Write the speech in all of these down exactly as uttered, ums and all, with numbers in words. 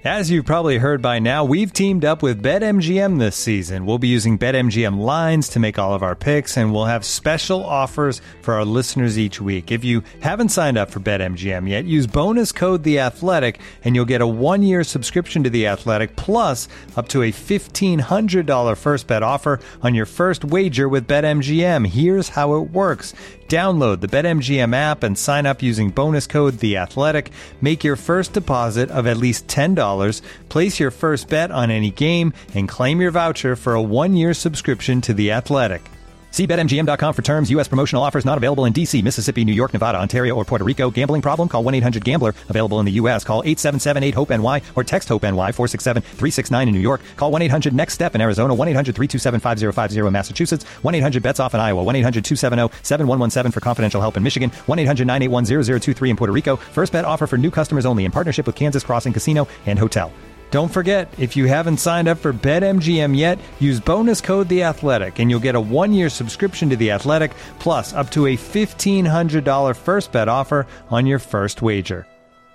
As you've probably heard by now, we've teamed up with BetMGM this season. We'll be using BetMGM lines to make all of our picks, and we'll have special offers for our listeners each week. If you haven't signed up for BetMGM yet, use bonus code The Athletic, and you'll get a one-year subscription to The Athletic, plus up to a fifteen hundred dollars first bet offer on your first wager with BetMGM. Here's how it works. Download the BetMGM app and sign up using bonus code The Athletic. Make your first deposit of at least ten dollars. Place your first bet on any game and claim your voucher for a one-year subscription to The Athletic. See Bet M G M dot com for terms. U S promotional offers not available in D C, Mississippi, New York, Nevada, Ontario, or Puerto Rico. Gambling problem? Call one eight hundred gambler. Available in the U S. Call eight seven seven eight hope N Y or text HOPE-NY four six seven three six nine in New York. Call one eight hundred next step in Arizona. one eight hundred three two seven five zero five zero in Massachusetts. one eight hundred bets off in Iowa. one eight hundred two seven zero seven one one seven for confidential help in Michigan. one eight hundred nine eight one zero zero two three in Puerto Rico. First bet offer for new customers only in partnership with Kansas Crossing Casino and Hotel. Don't forget, if you haven't signed up for BetMGM yet, use bonus code The Athletic, and you'll get a one-year subscription to The Athletic, plus up to a fifteen hundred dollars first bet offer on your first wager.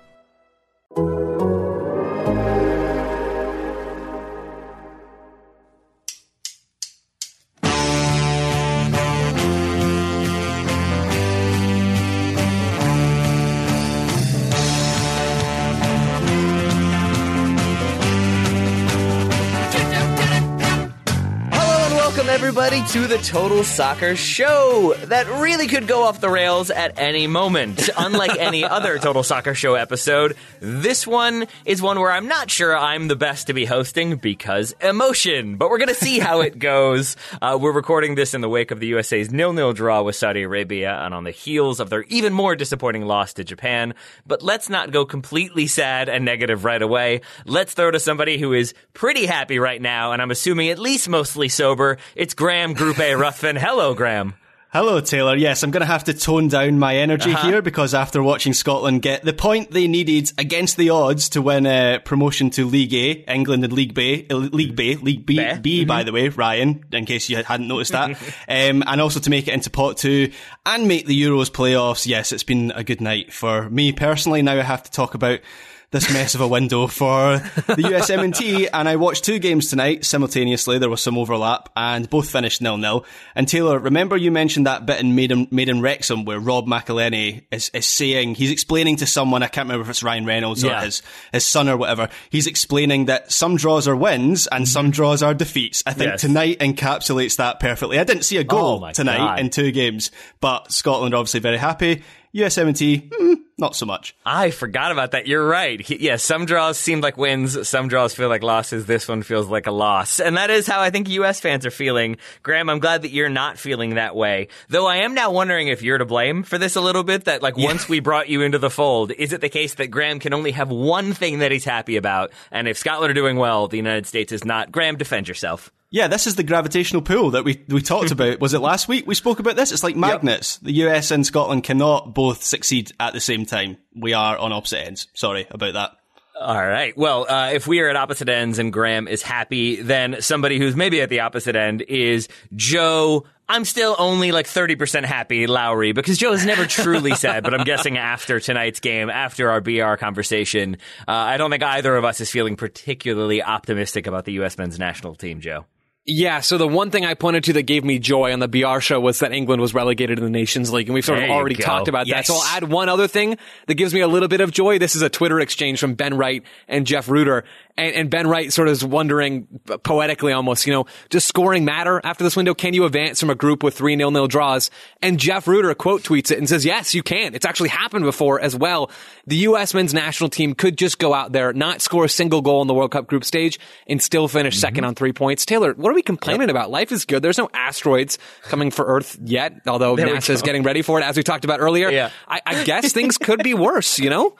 Everybody to the Total Soccer Show that really could go off the rails at any moment. Unlike any other Total Soccer Show episode, this one is one where I'm not sure I'm the best to be hosting because emotion, but we're going to see how it goes. Uh, we're recording this in the wake of the U S A's nil-nil draw with Saudi Arabia and on the heels of their even more disappointing loss to Japan. But let's not go completely sad and negative right away. Let's throw to somebody who is pretty happy right now, and I'm assuming at least mostly sober. It's Graham Group A Ruthven. Hello, Graham. Hello, Taylor. Yes, I'm going to have to tone down my energy uh-huh. here because after watching Scotland get the point they needed against the odds to win uh, promotion to League A, England and League B, uh, League B, League B, B, B mm-hmm. by the way, Ryan, in case you hadn't noticed that, um, and also to make it into pot two and make the Euros playoffs. Yes, it's been a good night for me personally. Now I have to talk about this mess of a window for the U S M N T, and I watched two games tonight simultaneously. There was some overlap, and both finished nil-nil. And Taylor, remember you mentioned that bit in Made in, Made in Wrexham where Rob McElhenney is, is saying, he's explaining to someone, I can't remember if it's Ryan Reynolds yeah. or his, his son or whatever, he's explaining that some draws are wins and some draws are defeats. I think yes. tonight encapsulates that perfectly. I didn't see a goal oh tonight God. in two games, but Scotland are obviously very happy. U S M N T, mm, not so much. I forgot about that. You're right. He, yeah, some draws seem like wins. Some draws feel like losses. This one feels like a loss. And that is how I think U S fans are feeling. Graham, I'm glad that you're not feeling that way. Though I am now wondering if you're to blame for this a little bit, that like yeah. once we brought you into the fold, is it the case that Graham can only have one thing that he's happy about? And if Scotland are doing well, the United States is not. Graham, defend yourself. Yeah, this is the gravitational pull that we we talked about. Was it last week we spoke about this? It's like magnets. Yep. The U S and Scotland cannot both succeed at the same time. We are on opposite ends. Sorry about that. All right. Well, uh, if we are at opposite ends and Graham is happy, then somebody who's maybe at the opposite end is Joe. I'm still only like thirty percent happy, Lowry, because Joe has never truly said, but I'm guessing after tonight's game, after our B R conversation, uh, I don't think either of us is feeling particularly optimistic about the U S men's national team, Joe. Yeah, so the one thing I pointed to that gave me joy on the B R show was that England was relegated to the Nations League, and we've sort there of already go. talked about yes. that. So I'll add one other thing that gives me a little bit of joy. This is a Twitter exchange from Ben Wright and Jeff Ruder. And, and Ben Wright sort of is wondering, poetically almost, you know, does scoring matter after this window? Can you advance from a group with three nil-nil draws? And Jeff Ruder quote tweets it and says, yes, you can. It's actually happened before as well. The U S men's national team could just go out there, not score a single goal in the World Cup group stage, and still finish mm-hmm. second on three points. Taylor, what are we complaining yep. about? Life is good. There's no asteroids coming for Earth yet, although there NASA is getting ready for it, as we talked about earlier. Yeah. I, I guess things could be worse, you know?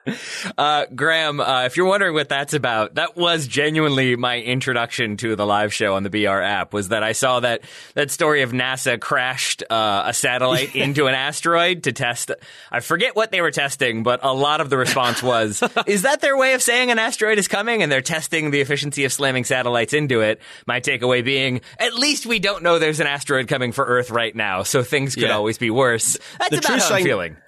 Uh, Graham, uh, if you're wondering what that's about, that was genuinely my introduction to the live show on the B R app, was that I saw that, that story of NASA crashed, uh, a satellite into an asteroid to test, I forget what they were testing, but a lot of the response was, is that their way of saying an asteroid is coming? And they're testing the efficiency of slamming satellites into it. My takeaway being, at least we don't know there's an asteroid coming for Earth right now, so things could yeah. always be worse. That's the about how sign- I'm feeling.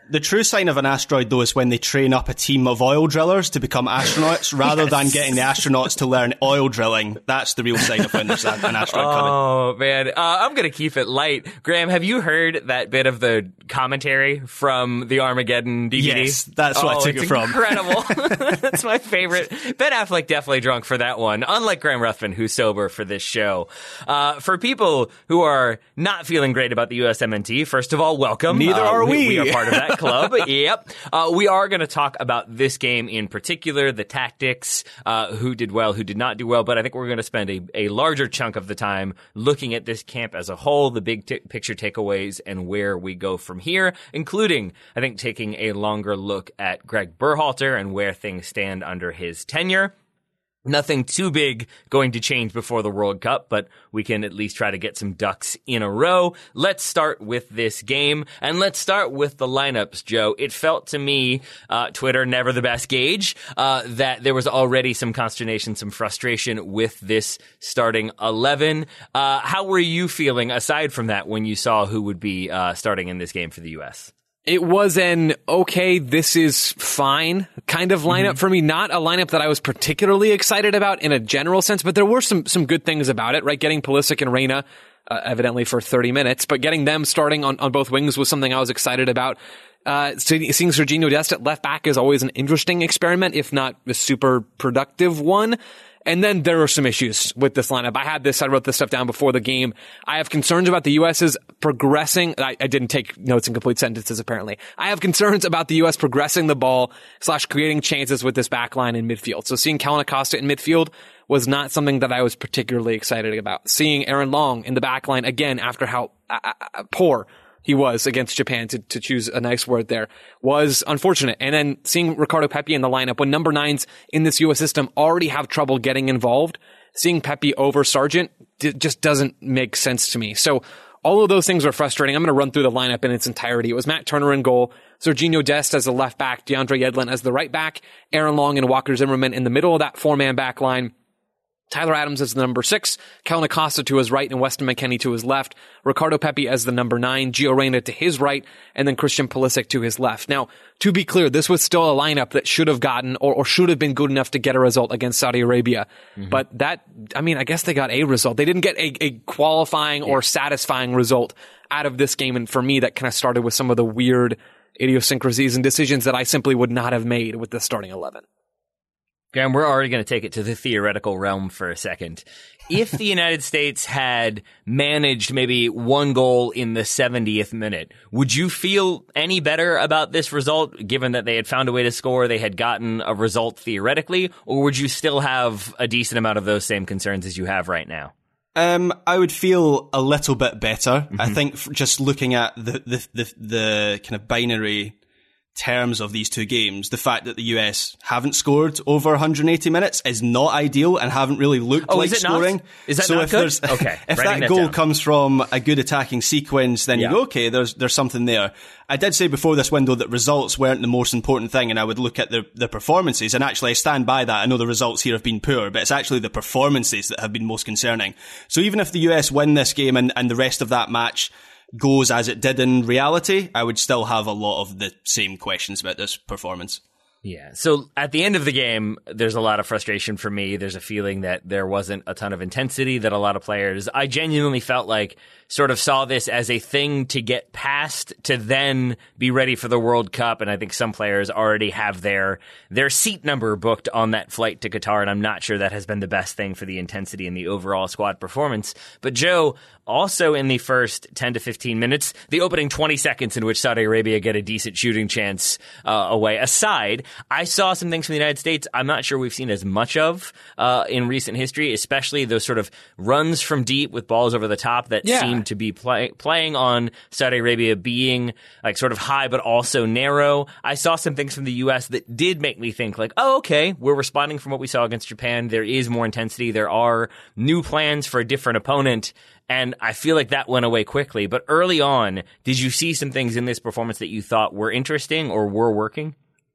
The true sign of an asteroid, though, is when they train up a team of oil drillers to become astronauts rather yes. than getting the astronauts to learn oil drilling. That's the real sign of when there's an asteroid coming. Oh, man. Uh, I'm going to keep it light. Graham, have you heard that bit of the commentary from the Armageddon D V D? Yes, that's what oh, I took it's it from. Incredible. That's my favorite. Ben Affleck definitely drunk for that one, unlike Graham Ruthven, who's sober for this show. Uh, for people who are not feeling great about the U S M N T, first of all, welcome. Neither uh, are we. We are part of that club. Yep. Uh, we are going to talk about this game in particular, the tactics, uh, who did well, who did not do well, but I think we're going to spend a, a larger chunk of the time looking at this camp as a whole, the big t- picture takeaways, and where we go from here, including, I think, taking a longer look at Greg Berhalter and where things stand under his tenure. Nothing too big going to change before the World Cup, but we can at least try to get some ducks in a row. Let's start with this game, and let's start with the lineups, Joe. It felt to me, uh, Twitter, never the best gauge, uh, that there was already some consternation, some frustration with this starting eleven. Uh, how were you feeling, aside from that, when you saw who would be uh, starting in this game for the U S? It was an, okay, this is fine kind of lineup mm-hmm. for me. Not a lineup that I was particularly excited about in a general sense, but there were some some good things about it, right? Getting Pulisic and Reyna, uh, evidently for thirty minutes, but getting them starting on, on both wings was something I was excited about. Uh, seeing Sergiño Dest at left back is always an interesting experiment, if not a super productive one. And then there are some issues with this lineup. I had this, I wrote this stuff down before the game. I have concerns about the U S's progressing. I, I didn't take notes in complete sentences, apparently. I have concerns about the U S progressing the ball slash creating chances with this back line in midfield. So seeing Kellyn Acosta in midfield was not something that I was particularly excited about. Seeing Aaron Long in the back line again after how uh, uh, poor he was against Japan, to, to choose a nice word there, was unfortunate. And then seeing Ricardo Pepi in the lineup when number nines in this U S system already have trouble getting involved, seeing Pepi over Sargent d- just doesn't make sense to me. So all of those things are frustrating. I'm going to run through the lineup in its entirety. It was Matt Turner in goal, Sergiño Dest as the left back, DeAndre Yedlin as the right back, Aaron Long and Walker Zimmerman in the middle of that four-man back line, Tyler Adams as the number six, Kellyn Acosta to his right and Weston McKennie to his left, Ricardo Pepi as the number nine, Gio Reyna to his right, and then Christian Pulisic to his left. Now, to be clear, this was still a lineup that should have gotten or, or should have been good enough to get a result against Saudi Arabia. Mm-hmm. But that, I mean, I guess they got a result. They didn't get a, a qualifying yeah. or satisfying result out of this game. And for me, that kind of started with some of the weird idiosyncrasies and decisions that I simply would not have made with the starting eleven. Graham, we're already going to take it to the theoretical realm for a second. If the United States had managed maybe one goal in the seventieth minute, would you feel any better about this result, given that they had found a way to score, they had gotten a result theoretically, or would you still have a decent amount of those same concerns as you have right now? Um, I would feel a little bit better. Mm-hmm. I think just looking at the, the, the, the kind of binary terms of these two games, the fact that the U S haven't scored over one hundred eighty minutes is not ideal and haven't really looked oh, like is it scoring. Not? Is that so not if good? There's, okay. if Writing that, that goal down. comes from a good attacking sequence, then yeah. you go, okay, there's there's something there. I did say before this window that results weren't the most important thing, and I would look at the, the performances, and actually I stand by that. I know the results here have been poor, but it's actually the performances that have been most concerning. So even if the U S win this game and, and the rest of that match goes as it did in reality, I would still have a lot of the same questions about this performance. Yeah. So at the end of the game, there's a lot of frustration for me. There's a feeling that there wasn't a ton of intensity, that a lot of players, I genuinely felt like, sort of saw this as a thing to get past to then be ready for the World Cup. And I think some players already have their their seat number booked on that flight to Qatar. And I'm not sure that has been the best thing for the intensity and the overall squad performance. But Joe, also in the first ten to fifteen minutes, the opening twenty seconds in which Saudi Arabia get a decent shooting chance uh, away aside, I saw some things from the United States I'm not sure we've seen as much of uh, in recent history, especially those sort of runs from deep with balls over the top that yeah. seem to be play- playing on Saudi Arabia being like sort of high but also narrow. I saw some things from the U S that did make me think like, oh, okay, we're responding from what we saw against Japan. There is more intensity. There are new plans for a different opponent. And I feel like that went away quickly. But early on, did you see some things in this performance that you thought were interesting or were working?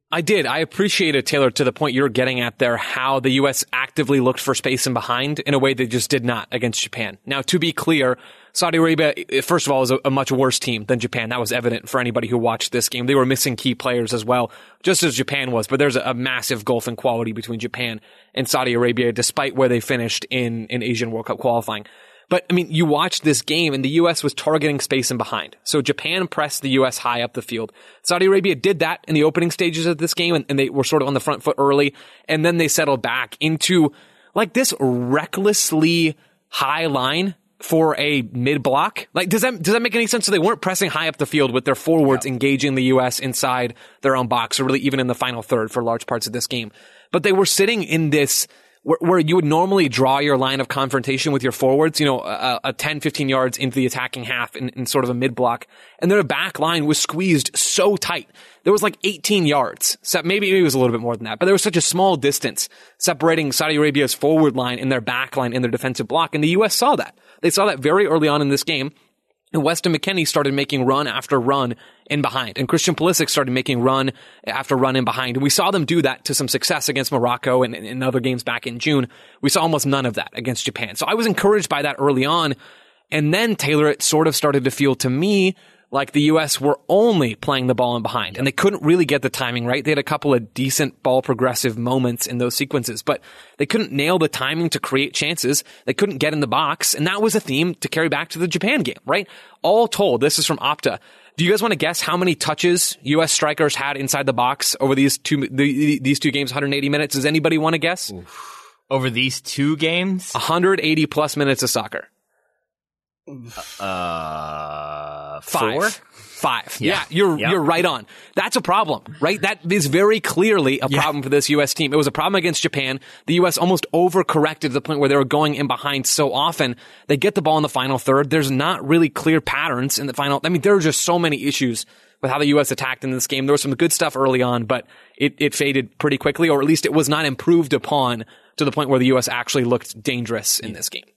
I did. I appreciated, Taylor, to the point you're getting at there, how the U S actively looked for space and behind in a way they just did not against Japan. Now, to be clear, Saudi Arabia, first of all, is a, a much worse team than Japan. That was evident for anybody who watched this game. They were missing key players as well, just as Japan was. But there's a, a massive gulf in quality between Japan and Saudi Arabia, despite where they finished in, in Asian World Cup qualifying. But, I mean, you watched this game and the U S was targeting space and behind. So Japan pressed the U S high up the field. Saudi Arabia did that in the opening stages of this game, and, and they were sort of on the front foot early. And then they settled back into like this recklessly high line for a mid-block. Like, does that, does that make any sense? So they weren't pressing high up the field with their forwards yeah. engaging the U S inside their own box, or really even in the final third for large parts of this game. But they were sitting in this Where, where you would normally draw your line of confrontation with your forwards, you know, a, a ten, fifteen yards into the attacking half in, in sort of a mid-block. And their back line was squeezed so tight. There was like eighteen yards. So maybe it was a little bit more than that, but there was such a small distance separating Saudi Arabia's forward line and their back line and their defensive block. And the U S saw that. They saw that very early on in this game. And Weston McKennie started making run after run in behind. And Christian Pulisic started making run after run in behind. And we saw them do that to some success against Morocco and in other games back in June. We saw almost none of that against Japan. So I was encouraged by that early on. And then, Taylor, it sort of started to feel to me like the U S were only playing the ball in behind. And they couldn't really get the timing right. They had a couple of decent ball progressive moments in those sequences, but they couldn't nail the timing to create chances. They couldn't get in the box. And that was a theme to carry back to the Japan game, right? All told, this is from Opta. Do you guys want to guess how many touches U S strikers had inside the box over these two the, these two games, one hundred eighty minutes? Does anybody want to guess? Oof. Over these two games? one hundred eighty plus minutes of soccer. Uh, Five. Four? Five. Yeah, yeah you're yeah. you're right on. That's a problem, right? That is very clearly a yeah. problem for this U S team. It was a problem against Japan. The U S almost overcorrected to the point where they were going in behind so often. They get the ball in the final third. There's not really clear patterns in the final. I mean, there are just so many issues with how the U S attacked in this game. There was some good stuff early on, but it, it faded pretty quickly, or at least it was not improved upon to the point where the U S actually looked dangerous in this game.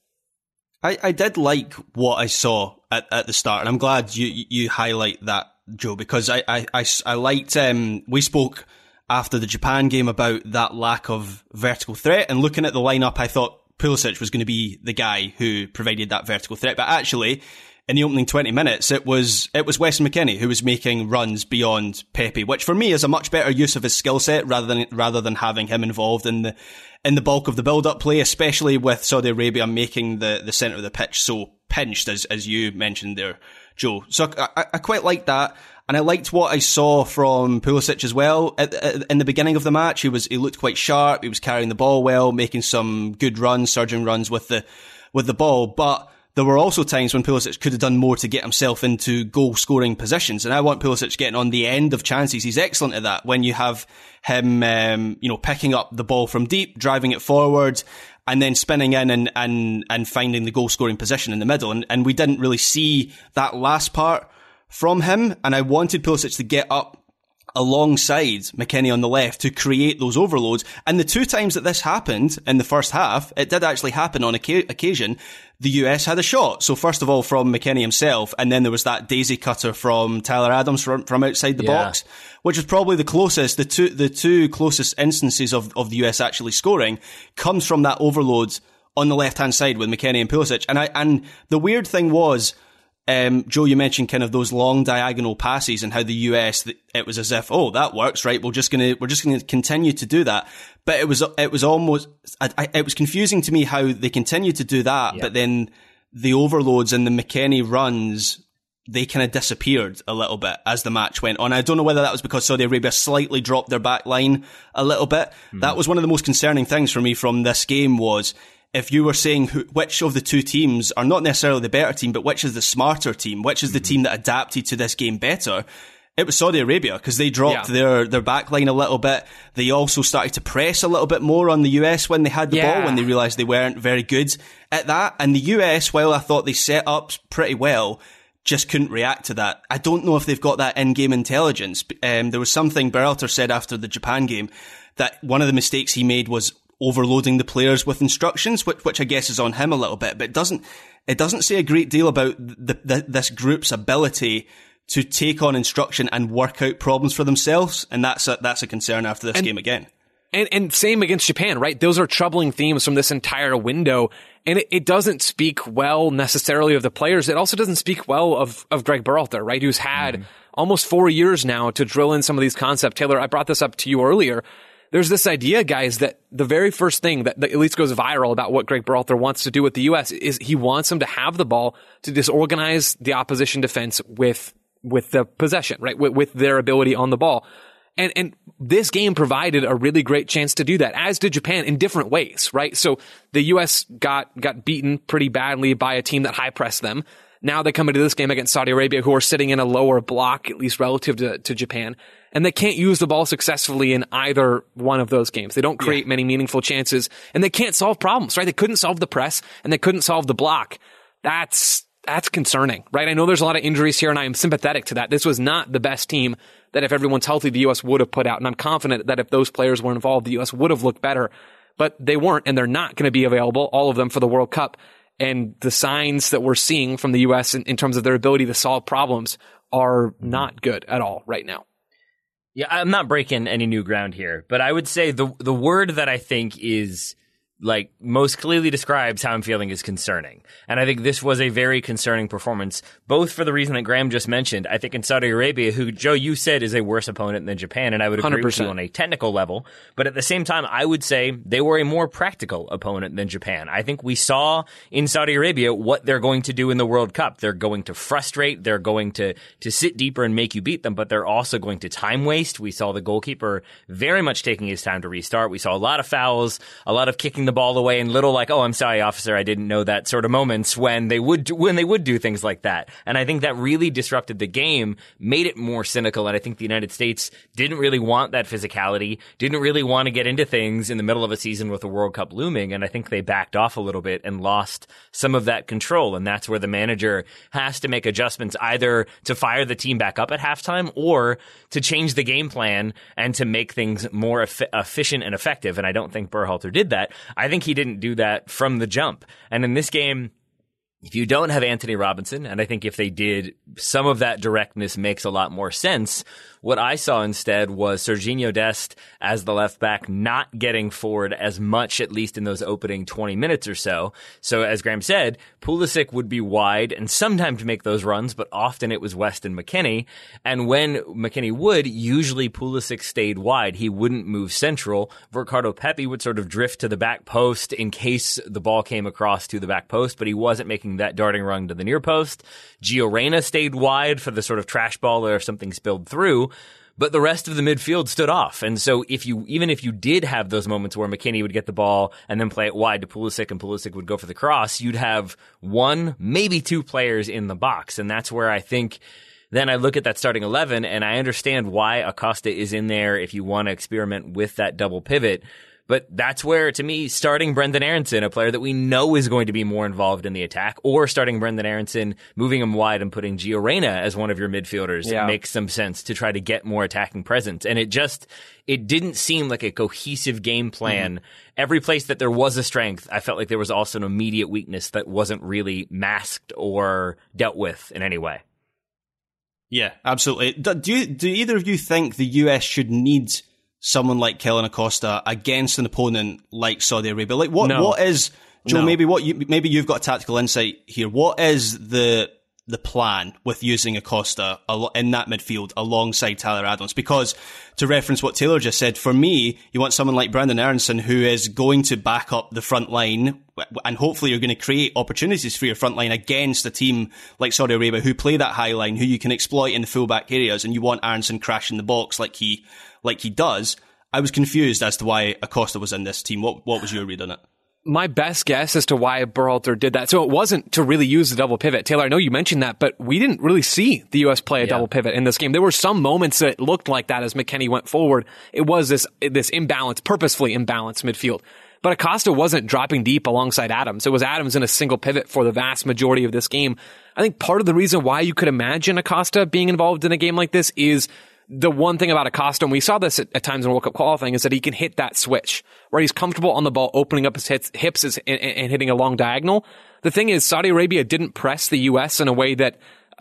I, I did like what I saw at, at the start, and I'm glad you you highlight that, Joe, because I, I, I, I liked, um, we spoke after the Japan game about that lack of vertical threat, and looking at the lineup, I thought Pulisic was going to be the guy who provided that vertical threat, but actually, in the opening twenty minutes, it was it was Weston McKennie who was making runs beyond Pepe, which for me is a much better use of his skill set rather than rather than having him involved in the in the bulk of the build-up play, especially with Saudi Arabia making the, the centre of the pitch so pinched, as as you mentioned there, Joe. So I, I quite liked that, and I liked what I saw from Pulisic as well. At, at, in the beginning of the match, he was he looked quite sharp. He was carrying the ball well, making some good runs, surging runs with the with the ball, but there were also times when Pulisic could have done more to get himself into goal-scoring positions, and I want Pulisic getting on the end of chances. He's excellent at that. When you have him, um, you know, picking up the ball from deep, driving it forward, and then spinning in and and and finding the goal-scoring position in the middle. And and we didn't really see that last part from him. And I wanted Pulisic to get up alongside McKennie on the left to create those overloads. And the two times that this happened in the first half, it did actually happen on occasion. The U S had a shot. So first of all from McKennie himself, and then there was that daisy cutter from Tyler Adams from, from outside the yeah. box, which is probably the closest, the two, the two closest instances of, of the U S actually scoring comes from that overload on the left-hand side with McKennie and Pulisic. And I, and the weird thing was, Um, Joe, you mentioned kind of those long diagonal passes and how the U S, it was as if, oh, that works, right? We're just gonna, we're just gonna continue to do that. But it was, it was almost, I, I, it was confusing to me how they continued to do that, yeah. but then the overloads and the McKennie runs, they kind of disappeared a little bit as the match went on. I don't know whether that was because Saudi Arabia slightly dropped their back line a little bit. Mm-hmm. That was one of the most concerning things for me from this game was, if you were saying who, which of the two teams are not necessarily the better team, but which is the smarter team, which is mm-hmm. the team that adapted to this game better, it was Saudi Arabia, because they dropped yeah. their, their back line a little bit. They also started to press a little bit more on the U S when they had the yeah. ball, when they realised they weren't very good at that. And the U S, while I thought they set up pretty well, just couldn't react to that. I don't know if they've got that in-game intelligence. Um, there was something Berhalter said after the Japan game, that one of the mistakes he made was overloading the players with instructions, which, which I guess is on him a little bit, but it doesn't, it doesn't say a great deal about the, the, this group's ability to take on instruction and work out problems for themselves. And that's a, that's a concern after this and, game again. And, and same against Japan, right? Those are troubling themes from this entire window. And it, it doesn't speak well necessarily of the players. It also doesn't speak well of, of Greg Berhalter, right? Who's had mm. almost four years now to drill in some of these concepts. Taylor, I brought this up to you earlier. There's this idea, guys, that the very first thing that, that at least goes viral about what Greg Berhalter wants to do with the U S is he wants them to have the ball to disorganize the opposition defense with with the possession, right? With, with their ability on the ball. And and this game provided a really great chance to do that, as did Japan in different ways, right? So the U S got got beaten pretty badly by a team that high pressed them. Now they come into this game against Saudi Arabia, who are sitting in a lower block, at least relative to, to Japan. And they can't use the ball successfully in either one of those games. They don't create yeah. many meaningful chances, and they can't solve problems, right? They couldn't solve the press, and they couldn't solve the block. That's that's concerning, right? I know there's a lot of injuries here, and I am sympathetic to that. This was not the best team that if everyone's healthy, the U S would have put out. And I'm confident that if those players were involved, the U S would have looked better. But they weren't, and they're not going to be available, all of them, for the World Cup. And the signs that we're seeing from the U S in, in terms of their ability to solve problems are not good at all right now. Yeah, I'm not breaking any new ground here, but I would say the the word that I think is like most clearly describes how I'm feeling is concerning. And I think this was a very concerning performance, both for the reason that Graham just mentioned. I think in Saudi Arabia, who, Joe, you said is a worse opponent than Japan, and I would agree one hundred percent with you on a technical level. But at the same time, I would say they were a more practical opponent than Japan. I think we saw in Saudi Arabia what they're going to do in the World Cup. They're going to frustrate. They're going to, to sit deeper and make you beat them, but they're also going to time waste. We saw the goalkeeper very much taking his time to restart. We saw a lot of fouls, a lot of kicking the ball away, and little like, oh, I'm sorry, officer, I didn't know that sort of moments when they would when they would do things like that. And I think that really disrupted the game, made it more cynical. And I think the United States didn't really want that physicality, didn't really want to get into things in the middle of a season with the World Cup looming. And I think they backed off a little bit and lost some of that control. And that's where the manager has to make adjustments, either to fire the team back up at halftime or to change the game plan and to make things more eff- efficient and effective. And I don't think Berhalter did that. I think he didn't do that from the jump. And in this game, if you don't have Anthony Robinson, and I think if they did, some of that directness makes a lot more sense. What I saw instead was Sergiño Dest as the left back not getting forward as much, at least in those opening twenty minutes or so. So as Graham said, Pulisic would be wide and sometimes make those runs, but often it was Weston McKennie. And when McKennie would, usually Pulisic stayed wide. He wouldn't move central. Ricardo Pepi would sort of drift to the back post in case the ball came across to the back post, but he wasn't making that darting run to the near post. Gio Reyna stayed wide for the sort of trash ball or if something spilled through. But the rest of the midfield stood off. And so if you, even if you did have those moments where McKennie would get the ball and then play it wide to Pulisic and Pulisic would go for the cross, you'd have one, maybe two players in the box. And that's where I think then I look at that starting eleven and I understand why Acosta is in there if you want to experiment with that double pivot. But that's where, to me, starting Brendan Aronson, a player that we know is going to be more involved in the attack, or starting Brendan Aronson, moving him wide and putting Gio Reyna as one of your midfielders yeah. makes some sense to try to get more attacking presence. And it just, it didn't seem like a cohesive game plan. Mm-hmm. Every place that there was a strength, I felt like there was also an immediate weakness that wasn't really masked or dealt with in any way. Yeah, absolutely. Do you, do either of you think the U S should need someone like Kellyn Acosta against an opponent like Saudi Arabia? Like, what, no. what is, Joe, no. maybe what you, maybe you've got a tactical insight here. What is the, the plan with using Acosta in that midfield alongside Tyler Adams? Because to reference what Taylor just said, for me, you want someone like Brendan Aronson who is going to back up the front line, and hopefully you're going to create opportunities for your front line against a team like Saudi Arabia who play that high line, who you can exploit in the fullback areas, and you want Aronson crashing the box like he, like he does. I was confused as to why Acosta was in this team. What, what was your read on it? My best guess as to why Berhalter did that. So it wasn't to really use the double pivot. Taylor, I know you mentioned that, but we didn't really see the U S play a yeah. double pivot in this game. There were some moments that looked like that as McKennie went forward. It was this, this imbalance, purposefully imbalanced midfield. But Acosta wasn't dropping deep alongside Adams. It was Adams in a single pivot for the vast majority of this game. I think part of the reason why you could imagine Acosta being involved in a game like this is the one thing about Acosta, and we saw this at, at times in World Cup qualifying, is that he can hit that switch where he's comfortable on the ball, opening up his hits, hips and, and hitting a long diagonal. The thing is, Saudi Arabia didn't press the U S in a way that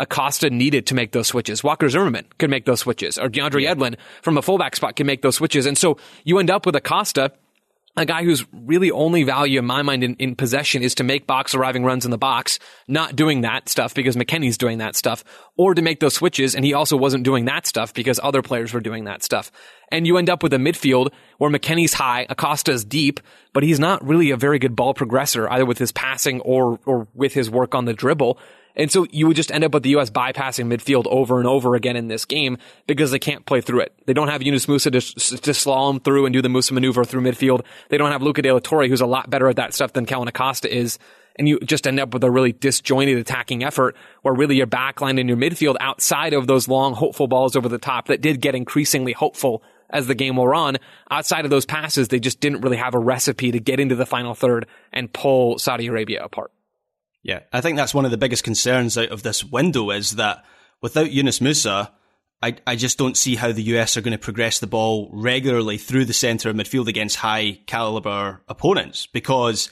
Acosta needed to make those switches. Walker Zimmerman could make those switches, or DeAndre yeah. Edlin from a fullback spot can make those switches. And so you end up with Acosta, a guy whose really only value in my mind in, in possession is to make box arriving runs in the box, not doing that stuff because McKennie's doing that stuff, or to make those switches, and he also wasn't doing that stuff because other players were doing that stuff. And you end up with a midfield where McKennie's high, Acosta's deep, but he's not really a very good ball progressor, either with his passing or or with his work on the dribble. And so you would just end up with the U S bypassing midfield over and over again in this game because they can't play through it. They don't have Yunus Musa to, to slalom through and do the Musa maneuver through midfield. They don't have Luca De La Torre, who's a lot better at that stuff than Kellen Acosta is. And you just end up with a really disjointed attacking effort where really your backline and your midfield, outside of those long, hopeful balls over the top that did get increasingly hopeful as the game wore on, outside of those passes, they just didn't really have a recipe to get into the final third and pull Saudi Arabia apart. Yeah, I think that's one of the biggest concerns out of this window is that without Yunus Musa, I, I just don't see how the U S are going to progress the ball regularly through the centre of midfield against high caliber opponents. Because,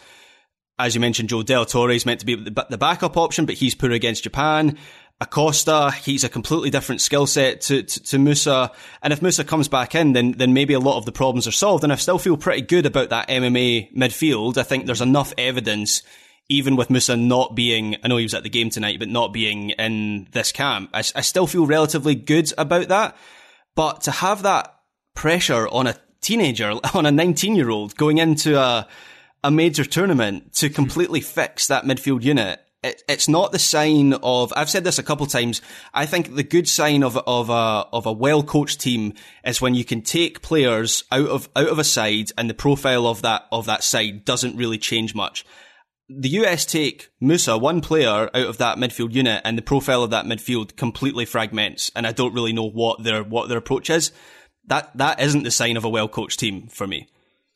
as you mentioned, Joe De La Torre is meant to be the, the backup option, but he's poor against Japan. Acosta, he's a completely different skill set to, to, to Musa. And if Musa comes back in, then, then maybe a lot of the problems are solved. And I still feel pretty good about that M M A midfield. I think there's enough evidence, even with Musa not being, I know he was at the game tonight, but not being in this camp, I, I still feel relatively good about that. But to have that pressure on a teenager, on a nineteen-year-old going into a, a major tournament to completely fix that midfield unit, it, it's not the sign of, I've said this a couple times, I think the good sign of, of a, of a well-coached team is when you can take players out of, out of a side and the profile of that, of that side doesn't really change much. The U S take Musa, one player, out of that midfield unit, and the profile of that midfield completely fragments, and I don't really know what their what their approach is. That that isn't the sign of a well-coached team for me.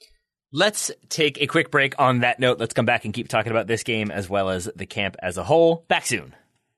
Let's take a quick break on that note. Let's come back and keep talking about this game as well as the camp as a whole. Back soon.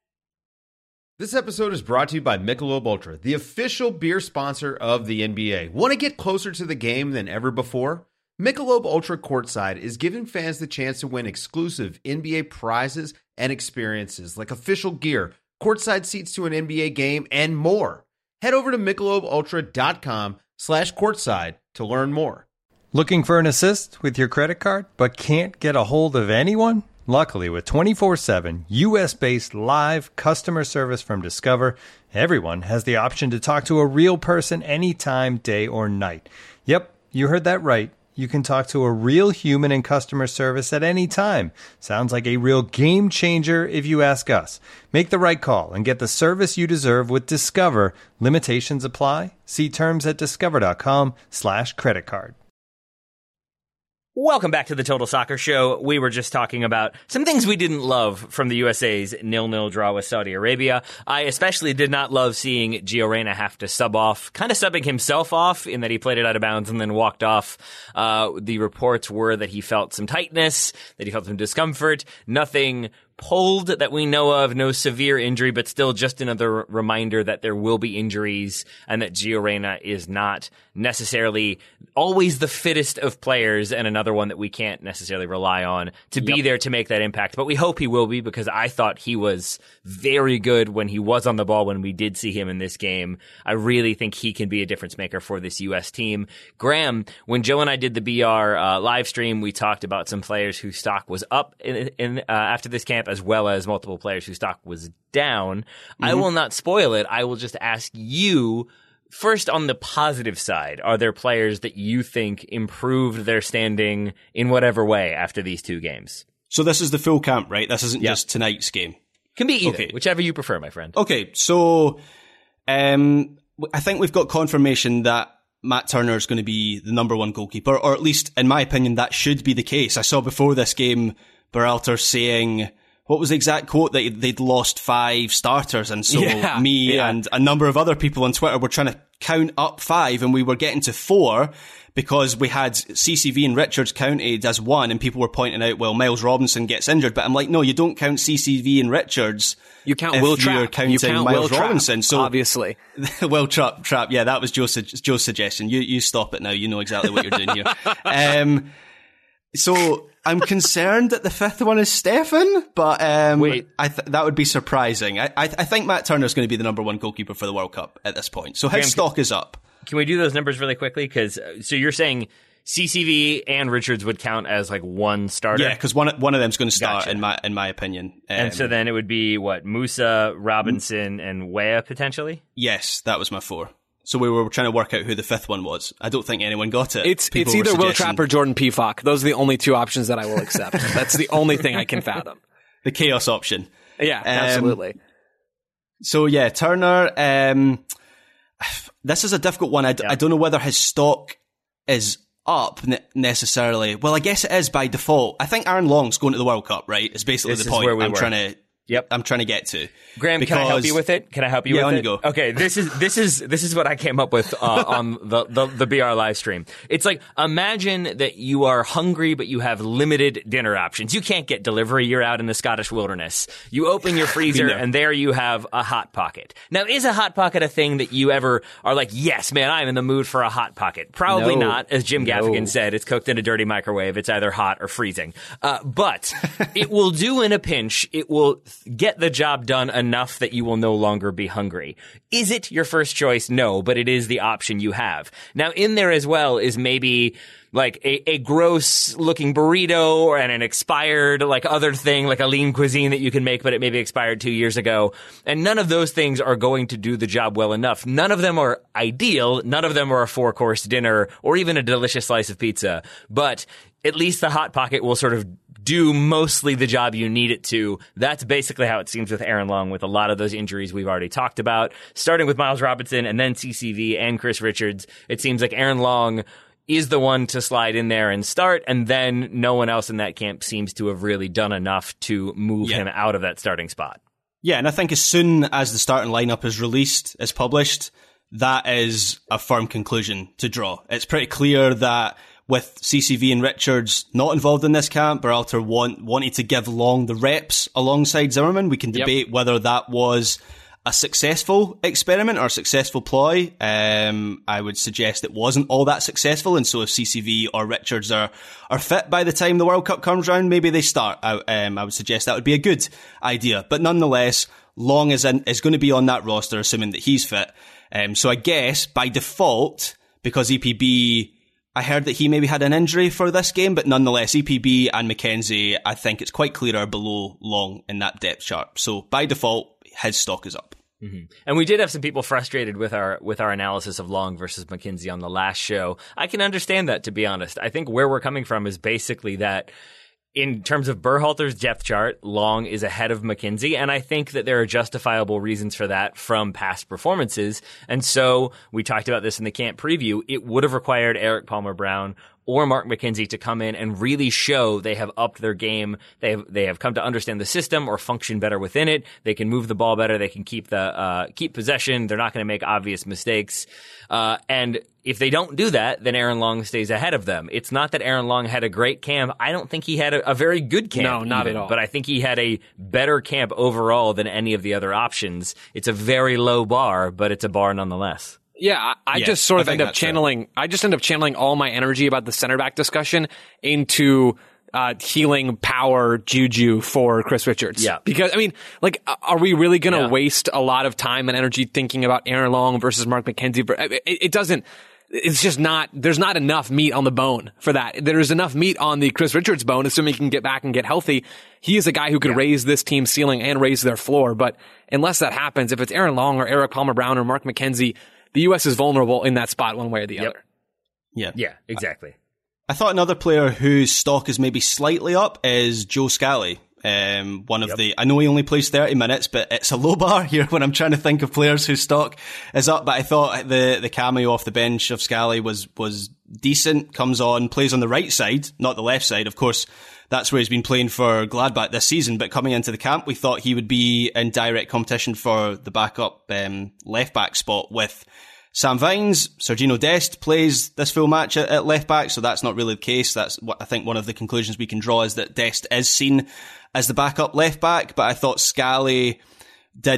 This episode is brought to you by Michelob Ultra, the official beer sponsor of the N B A. Want to get closer to the game than ever before? Michelob Ultra Courtside is giving fans the chance to win exclusive N B A prizes and experiences like official gear, courtside seats to an N B A game, and more. Head over to michelobultra.com slash courtside to learn more. Looking for an assist with your credit card but can't get a hold of anyone? Luckily, with twenty-four seven U S-based live customer service from Discover, everyone has the option to talk to a real person anytime, day or night. Yep, you heard that right. You can talk to a real human in customer service at any time. Sounds like a real game changer if you ask us. Make the right call and get the service you deserve with Discover. Limitations apply. See terms at discover.com slash credit card. Welcome back to the Total Soccer Show. We were just talking about some things we didn't love from the U S A's nil-nil draw with Saudi Arabia. I especially did not love seeing Gio Reyna have to sub off, kind of subbing himself off in that he played it out of bounds and then walked off. Uh, the reports were that he felt some tightness, that he felt some discomfort, nothing pulled that we know of, no severe injury, but still just another reminder that there will be injuries and that Gio Reyna is not necessarily always the fittest of players, and another one that we can't necessarily rely on to be yep. there to make that impact. But we hope he will be, because I thought he was very good when he was on the ball when we did see him in this game. I really think he can be a difference maker for this U S team. Graham, when Joe and I did the B R uh, live stream, we talked about some players whose stock was up in, in uh, after this camp, as well as multiple players whose stock was down. Mm-hmm. I will not spoil it. I will just ask you, first, on the positive side, are there players that you think improved their standing in whatever way after these two games? So this is the full camp, right? This isn't yep. just tonight's game. Can be either, okay. whichever you prefer, my friend. Okay, so um, I think we've got confirmation that Matt Turner is going to be the number one goalkeeper, or at least, in my opinion, that should be the case. I saw before this game Berhalter saying, what was the exact quote? That they'd lost five starters, and so yeah, me yeah. and a number of other people on Twitter were trying to count up five, and we were getting to four because we had C C V and Richards counted as one, and people were pointing out, well, Miles Robinson gets injured, but I'm like, no, you don't count C C V and Richards. You count Will Trapp. You're counting you count Miles Will Robinson. Trapp, so obviously, Will Trapp, Trapp, yeah, that was Joe's, Joe's suggestion. You you stop it now. You know exactly what you're doing here. Um, so. I'm concerned that the fifth one is Stefan, but um, Wait. I th- that would be surprising. I, I, I think Matt Turner's going to be the number one goalkeeper for the World Cup at this point. So his Graham, stock is up. Can we do those numbers really quickly? Because so you're saying C C V and Richards would count as like one starter? Yeah, because one one of them's going to start Gotcha. in my in my opinion. Um, And so then it would be what, Musa, Robinson, and Weah potentially? yes, that was my four. So we were trying to work out who the fifth one was. I don't think anyone got it. It's People it's either were Will suggesting Trapp or Jordan Pefok. Those are the only two options that I will accept. That's the only thing I can fathom. the chaos option. Yeah, Um, absolutely. So yeah, Turner. Um, this is a difficult one. I, d- Yeah. I don't know whether his stock is up ne- necessarily. Well, I guess it is by default. I think Aaron Long's going to the World Cup, right? Is basically This the is point where we I'm were. trying to. Yep. I'm trying to get to. Graham, can I help Because- you with it? Can I help you Yeah, with on it? you go. Okay, this is this is this is what I came up with uh, on the, the the B R live stream. It's like, imagine that you are hungry but you have limited dinner options. You can't get delivery. You're out in the Scottish wilderness. You open your freezer there. and there you have a Hot Pocket. Now, is a Hot Pocket a thing that you ever are like, yes, man, I'm in the mood for a Hot Pocket? Probably No. not. As Jim No. Gaffigan said, it's cooked in a dirty microwave. It's either hot or freezing. Uh, but it will do in a pinch. It will get the job done enough that you will no longer be hungry. Is it your first choice? No, but it is the option you have. Now, in there as well is maybe like a, a gross looking burrito or and an expired like other thing, like a lean cuisine that you can make, but it maybe expired two years ago. And none of those things are going to do the job well enough. None of them are ideal. None of them are a four course dinner or even a delicious slice of pizza. But at least the Hot Pocket will sort of do mostly the job you need it to. That's basically how it seems with Aaron Long, with a lot of those injuries we've already talked about, starting with Miles Robinson and then C C V and Chris Richards. It seems like Aaron Long is the one to slide in there and start, and then no one else in that camp seems to have really done enough to move Yeah. him out of that starting spot. Yeah, and I think as soon as the starting lineup is released, is published, that is a firm conclusion to draw. It's pretty clear that with C C V and Richards not involved in this camp, Berhalter want, wanted to give Long the reps alongside Zimmerman. We can Yep. debate whether that was a successful experiment or a successful ploy. Um, I would suggest it wasn't all that successful, and so if C C V or Richards are are fit by the time the World Cup comes round, maybe they start. I, um, I would suggest that would be a good idea. But nonetheless, Long is in, is going to be on that roster, assuming that he's fit. Um, so I guess by default, because E P B, I heard that he maybe had an injury for this game, but nonetheless, E P B and McKenzie, I think it's quite clear, are below Long in that depth chart. So by default, his stock is up. Mm-hmm. And we did have some people frustrated with our with our analysis of Long versus McKenzie on the last show. I can understand that, to be honest. I think where we're coming from is basically that in terms of Berhalter's depth chart, Long is ahead of McKenzie, and I think that there are justifiable reasons for that from past performances. And so we talked about this in the camp preview. It would have required Eric Palmer-Brown or Mark McKenzie to come in and really show they have upped their game. They have, they have come to understand the system or function better within it. They can move the ball better. They can keep the, uh, keep possession. They're not going to make obvious mistakes. Uh, and if they don't do that, then Aaron Long stays ahead of them. It's not that Aaron Long had a great camp. I don't think he had a, a very good camp. No, not even, at all. But I think he had a better camp overall than any of the other options. It's a very low bar, but it's a bar nonetheless. Yeah, I, I Yeah, just sort I of think end up that's fair. channeling, I just end up channeling all my energy about the center back discussion into uh, healing power juju for Chris Richards. Yeah. Because, I mean, like, are we really going to Yeah. waste a lot of time and energy thinking about Aaron Long versus Mark McKenzie? It, it doesn't, it's just not, there's not enough meat on the bone for that. There's enough meat on the Chris Richards bone, assuming he can get back and get healthy. He is a guy who could raise this team's ceiling and raise their floor. But unless that happens, if it's Aaron Long or Eric Palmer-Brown or Mark McKenzie, the U S is vulnerable in that spot one way or the Yep. other. Yeah. Yeah, exactly. I thought another player whose stock is maybe slightly up is Joe Scally. Um, one of Yep. the, I know he only plays thirty minutes, but it's a low bar here when I'm trying to think of players whose stock is up. But I thought the, the cameo off the bench of Scally was, was decent, comes on, plays on the right side, not the left side. Of course, that's where he's been playing for Gladbach this season. But coming into the camp, we thought he would be in direct competition for the backup, um, left back spot with Sam Vines. Sergino Dest plays this full match at, at left back, so that's not really the case. That's what I think one of the conclusions we can draw is that Dest is seen as the backup left back, but I thought Scally did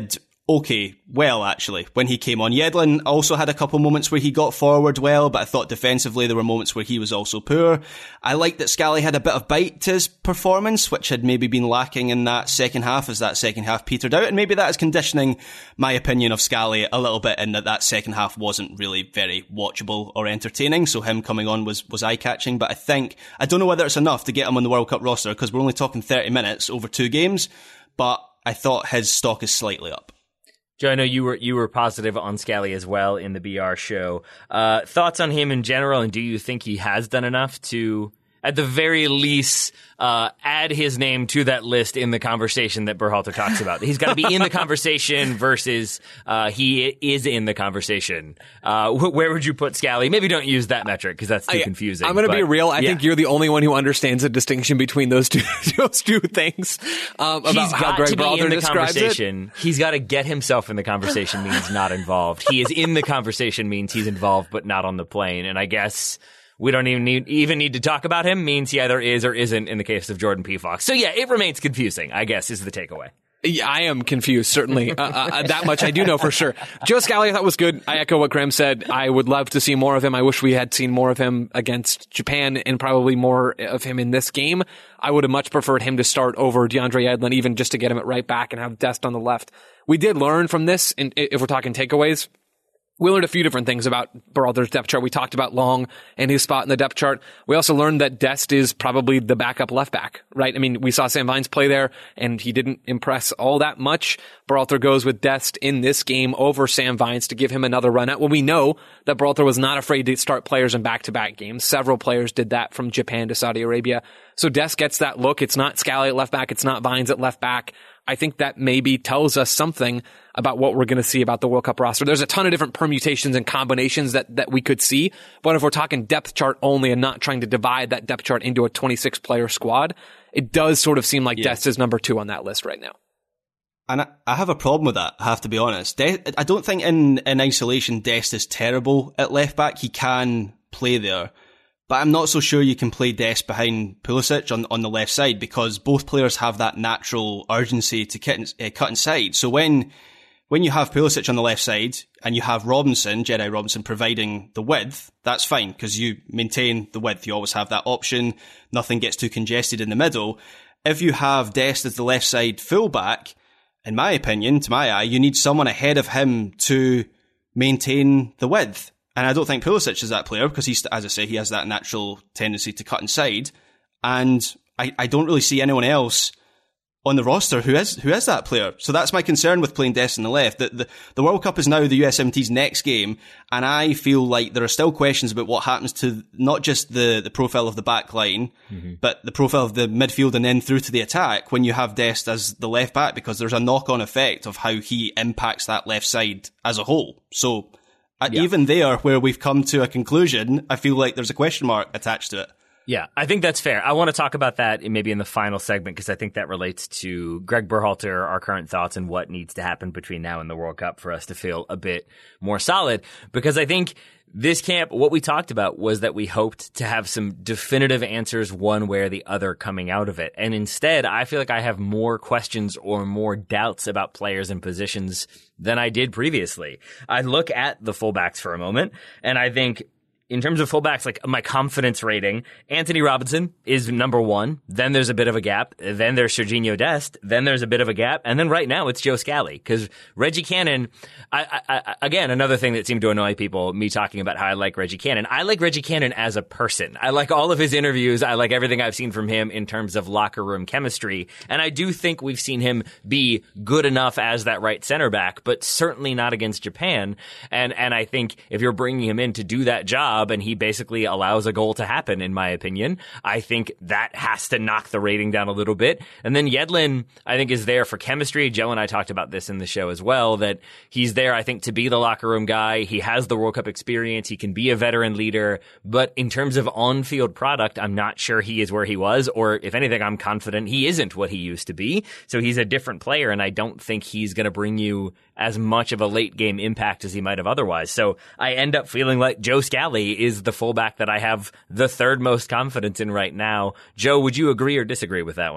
okay, well, actually, when he came on. Yedlin also had a couple moments where he got forward well, but I thought defensively there were moments where he was also poor. I liked that Scally had a bit of bite to his performance, which had maybe been lacking in that second half as that second half petered out, and maybe that is conditioning my opinion of Scally a little bit in that that second half wasn't really very watchable or entertaining, so him coming on was, was eye-catching, but I think, I don't know whether it's enough to get him on the World Cup roster, because we're only talking thirty minutes over two games, but I thought his stock is slightly up. Joe, I know you were you were positive on Scally as well in the B R show. Uh, thoughts on him in general, and do you think he has done enough to, at the very least, uh, add his name to that list in the conversation that Berhalter talks about? He's got to be in the conversation versus uh, he is in the conversation. Uh, where would you put Scally? Maybe don't use that metric because that's too I, confusing. I'm going to be real. I yeah. think you're the only one who understands the distinction between those two those two things. Um, about He's how got Greg to be Berhalter in the describes conversation. It. He's got to get himself in the conversation means not involved. He is in the conversation means he's involved but not on the plane. And I guess we don't even need even need to talk about him means he either is or isn't in the case of Jordan P. Fox. So yeah, it remains confusing, I guess, is the takeaway. Yeah, I am confused, certainly. uh, uh, that much I do know for sure. Joe Scally I thought was good. I echo what Graham said. I would love to see more of him. I wish we had seen more of him against Japan and probably more of him in this game. I would have much preferred him to start over DeAndre Yedlin, even just to get him at right back and have Dest on the left. We did learn from this, and if we're talking takeaways, we learned a few different things about Berhalter's depth chart. We talked about Long and his spot in the depth chart. We also learned that Dest is probably the backup left back, right? I mean, we saw Sam Vines play there and he didn't impress all that much. Berhalter goes with Dest in this game over Sam Vines to give him another run at. Well, we know that Berhalter was not afraid to start players in back-to-back games. Several players did that from Japan to Saudi Arabia. So Dest gets that look. It's not Scally at left back. It's not Vines at left back. I think that maybe tells us something about what we're going to see about the World Cup roster. There's a ton of different permutations and combinations that, that we could see. But if we're talking depth chart only and not trying to divide that depth chart into a twenty-six player squad, it does sort of seem like yeah. Dest is number two on that list right now. And I, I have a problem with that, I have to be honest. De- I don't think in, in isolation Dest is terrible at left back. He can play there. But I'm not so sure you can play Dest behind Pulisic on, on the left side because both players have that natural urgency to cut, uh, cut inside. So when when you have Pulisic on the left side and you have Robinson, Jedi Robinson, providing the width, that's fine because you maintain the width. You always have that option. Nothing gets too congested in the middle. If you have Dest as the left side fullback, in my opinion, to my eye, you need someone ahead of him to maintain the width. And I don't think Pulisic is that player because he's, as I say, he has that natural tendency to cut inside. And I, I don't really see anyone else on the roster who is who is that player. So that's my concern with playing Dest on the left. The, the, the World Cup is now the U S seventeen's next game, and I feel like there are still questions about what happens to not just the, the profile of the back line, mm-hmm. but the profile of the midfield and then through to the attack when you have Dest as the left back, because there's a knock-on effect of how he impacts that left side as a whole. So Uh, yeah. even there, where we've come to a conclusion, I feel like there's a question mark attached to it. Yeah, I think that's fair. I want to talk about that maybe in the final segment because I think that relates to Greg Berhalter, our current thoughts, and what needs to happen between now and the World Cup for us to feel a bit more solid. Because I think this camp, what we talked about was that we hoped to have some definitive answers one way or the other coming out of it. And instead, I feel like I have more questions or more doubts about players and positions than I did previously. I look at the fullbacks for a moment, and I think in terms of fullbacks, like my confidence rating, Anthony Robinson is number one. Then there's a bit of a gap. Then there's Serginho Dest. Then there's a bit of a gap. And then right now it's Joe Scally. Because Reggie Cannon, I, I, I, again, another thing that seemed to annoy people, me talking about how I like Reggie Cannon. I like Reggie Cannon as a person. I like all of his interviews. I like everything I've seen from him in terms of locker room chemistry. And I do think we've seen him be good enough as that right center back, but certainly not against Japan. And, and I think if you're bringing him in to do that job, and he basically allows a goal to happen, in my opinion, I think that has to knock the rating down a little bit. And then Yedlin, I think, is there for chemistry. Joe and I talked about this in the show as well, that he's there, I think, to be the locker room guy. He has the World Cup experience. He can be a veteran leader. But in terms of on-field product, I'm not sure he is where he was, or if anything, I'm confident he isn't what he used to be. So he's a different player, and I don't think he's going to bring you as much of a late-game impact as he might have otherwise. So I end up feeling like Joe Scally is the fullback that I have the third most confidence in right now. Joe, would you agree or disagree with that one?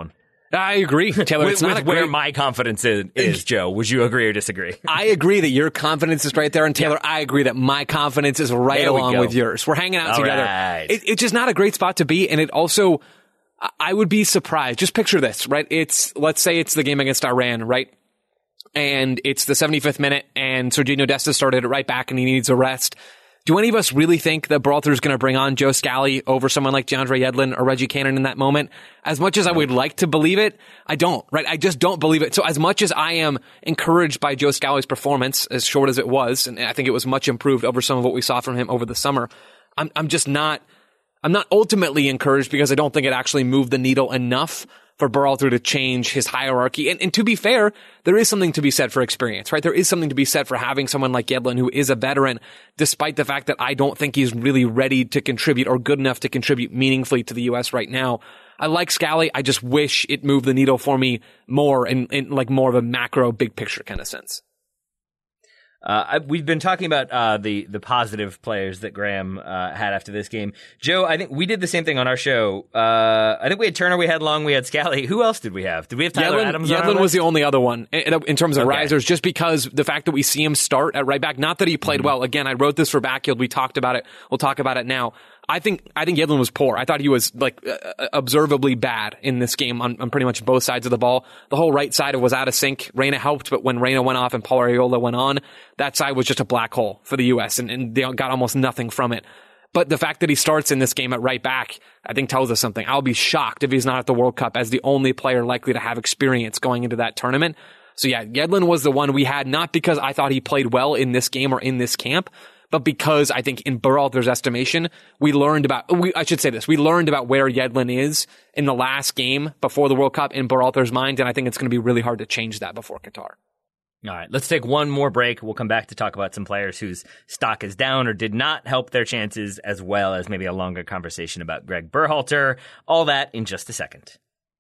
I agree, Taylor. with It's not with a great... where my confidence is, is, Joe. Would you agree or disagree? I agree that your confidence is right there, and Taylor, yeah. I agree that my confidence is right there along with yours. We're hanging out All together. Right. It, it's just not a great spot to be, and it also, I would be surprised. Just picture this, right? It's, let's say it's the game against Iran, right? And it's the seventy-fifth minute, and Sergiño Desta started it right back, and he needs a rest. Do any of us really think that Berhalter is going to bring on Joe Scally over someone like DeAndre Yedlin or Reggie Cannon in that moment? As much as I would like to believe it, I don't, right? I just don't believe it. So as much as I am encouraged by Joe Scally's performance, as short as it was, and I think it was much improved over some of what we saw from him over the summer, I'm, I'm just not, I'm not ultimately encouraged because I don't think it actually moved the needle enough for Berhalter to change his hierarchy. And, and to be fair, there is something to be said for experience, right? There is something to be said for having someone like Yedlin who is a veteran, despite the fact that I don't think he's really ready to contribute or good enough to contribute meaningfully to the U S right now. I like Scally. I just wish it moved the needle for me more in, in like more of a macro, big picture kind of sense. Uh, I, we've been talking about uh, the the positive players that Graham uh, had after this game. Joe, I think we did the same thing on our show. Uh, I think we had Turner, we had Long, we had Scally. Who else did we have? Did we have Tyler Yedlin, Adams? Yedlin on our was list? the only other one in, in terms of Okay. risers, just because the fact that we see him start at right back, not that he played mm-hmm. well. Again, I wrote this for Backfield. We talked about it. We'll talk about it now. I think I think Yedlin was poor. I thought he was like uh, observably bad in this game on, on pretty much both sides of the ball. The whole right side was out of sync. Reyna helped, but when Reyna went off and Paul Arriola went on, that side was just a black hole for the U S, and, and they got almost nothing from it. But the fact that he starts in this game at right back, I think tells us something. I'll be shocked if he's not at the World Cup as the only player likely to have experience going into that tournament. So yeah, Yedlin was the one we had, not because I thought he played well in this game or in this camp, but because I think in Berhalter's estimation, we learned about, we, I should say this, we learned about where Yedlin is in the last game before the World Cup in Berhalter's mind, and I think it's going to be really hard to change that before Qatar. All right, let's take one more break. We'll come back to talk about some players whose stock is down or did not help their chances, as well as maybe a longer conversation about Greg Berhalter. All that in just a second.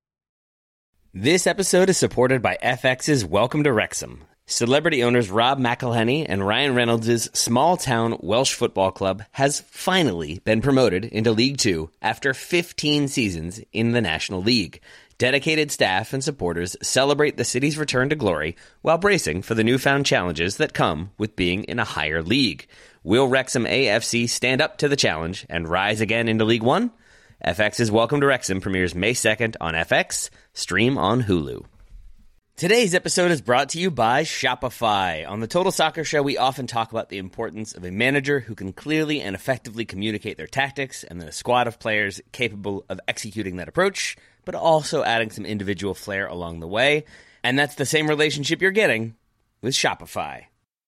This episode is supported by F X's Welcome to Wrexham. Celebrity owners Rob McElhenney and Ryan Reynolds' small-town Welsh football club has finally been promoted into League Two after fifteen seasons in the National League. Dedicated staff and supporters celebrate the city's return to glory while bracing for the newfound challenges that come with being in a higher league. Will Wrexham A F C stand up to the challenge and rise again into League One? F X's Welcome to Wrexham premieres May second on F X. Stream on Hulu. Today's episode is brought to you by Shopify. On the Total Soccer Show, we often talk about the importance of a manager who can clearly and effectively communicate their tactics, and then a squad of players capable of executing that approach, but also adding some individual flair along the way. And that's the same relationship you're getting with Shopify.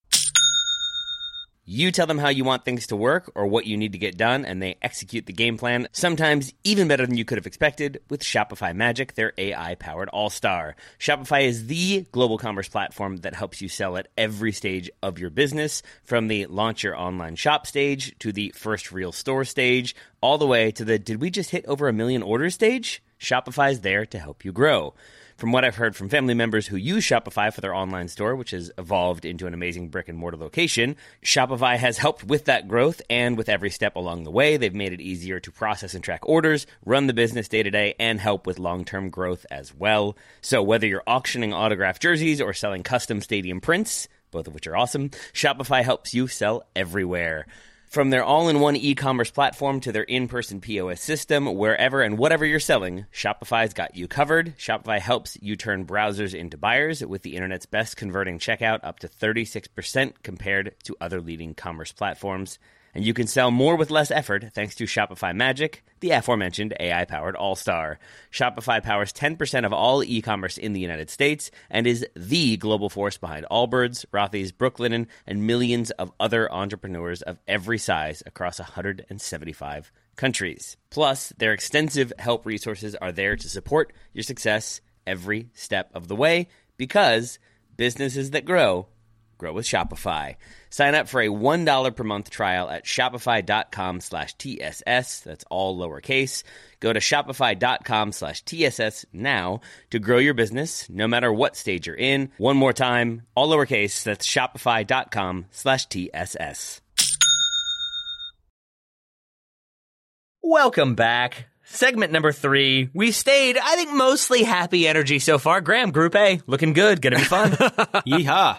You tell them how you want things to work or what you need to get done, and they execute the game plan, sometimes even better than you could have expected, with Shopify Magic, their A I-powered all-star. Shopify is the global commerce platform that helps you sell at every stage of your business, from the launch your online shop stage to the first real store stage, all the way to the did we just hit over a million orders stage? Shopify is there to help you grow. From what I've heard from family members who use Shopify for their online store, which has evolved into an amazing brick-and-mortar location, Shopify has helped with that growth, and with every step along the way, they've made it easier to process and track orders, run the business day-to-day, and help with long-term growth as well. So whether you're auctioning autographed jerseys or selling custom stadium prints, both of which are awesome, Shopify helps you sell everywhere. From their all-in-one e-commerce platform to their in-person P O S system, wherever and whatever you're selling, Shopify's got you covered. Shopify helps you turn browsers into buyers with the internet's best converting checkout, up to thirty-six percent compared to other leading commerce platforms. And you can sell more with less effort thanks to Shopify Magic, the aforementioned A I-powered all-star. Shopify powers ten percent of all e-commerce in the United States and is the global force behind Allbirds, Rothy's, Brooklinen, and millions of other entrepreneurs of every size across one hundred seventy-five countries. Plus, their extensive help resources are there to support your success every step of the way, because businesses that grow, grow with Shopify. Sign up for a one dollar per month trial at shopify.com slash TSS. That's all lowercase. Go to shopify.com slash TSS now to grow your business, no matter what stage you're in. One more time, all lowercase. That's shopify.com slash TSS. Welcome back. Segment number three, we stayed, I think, mostly happy energy so far. Graham, Group A, looking good, gonna be fun. Yeehaw.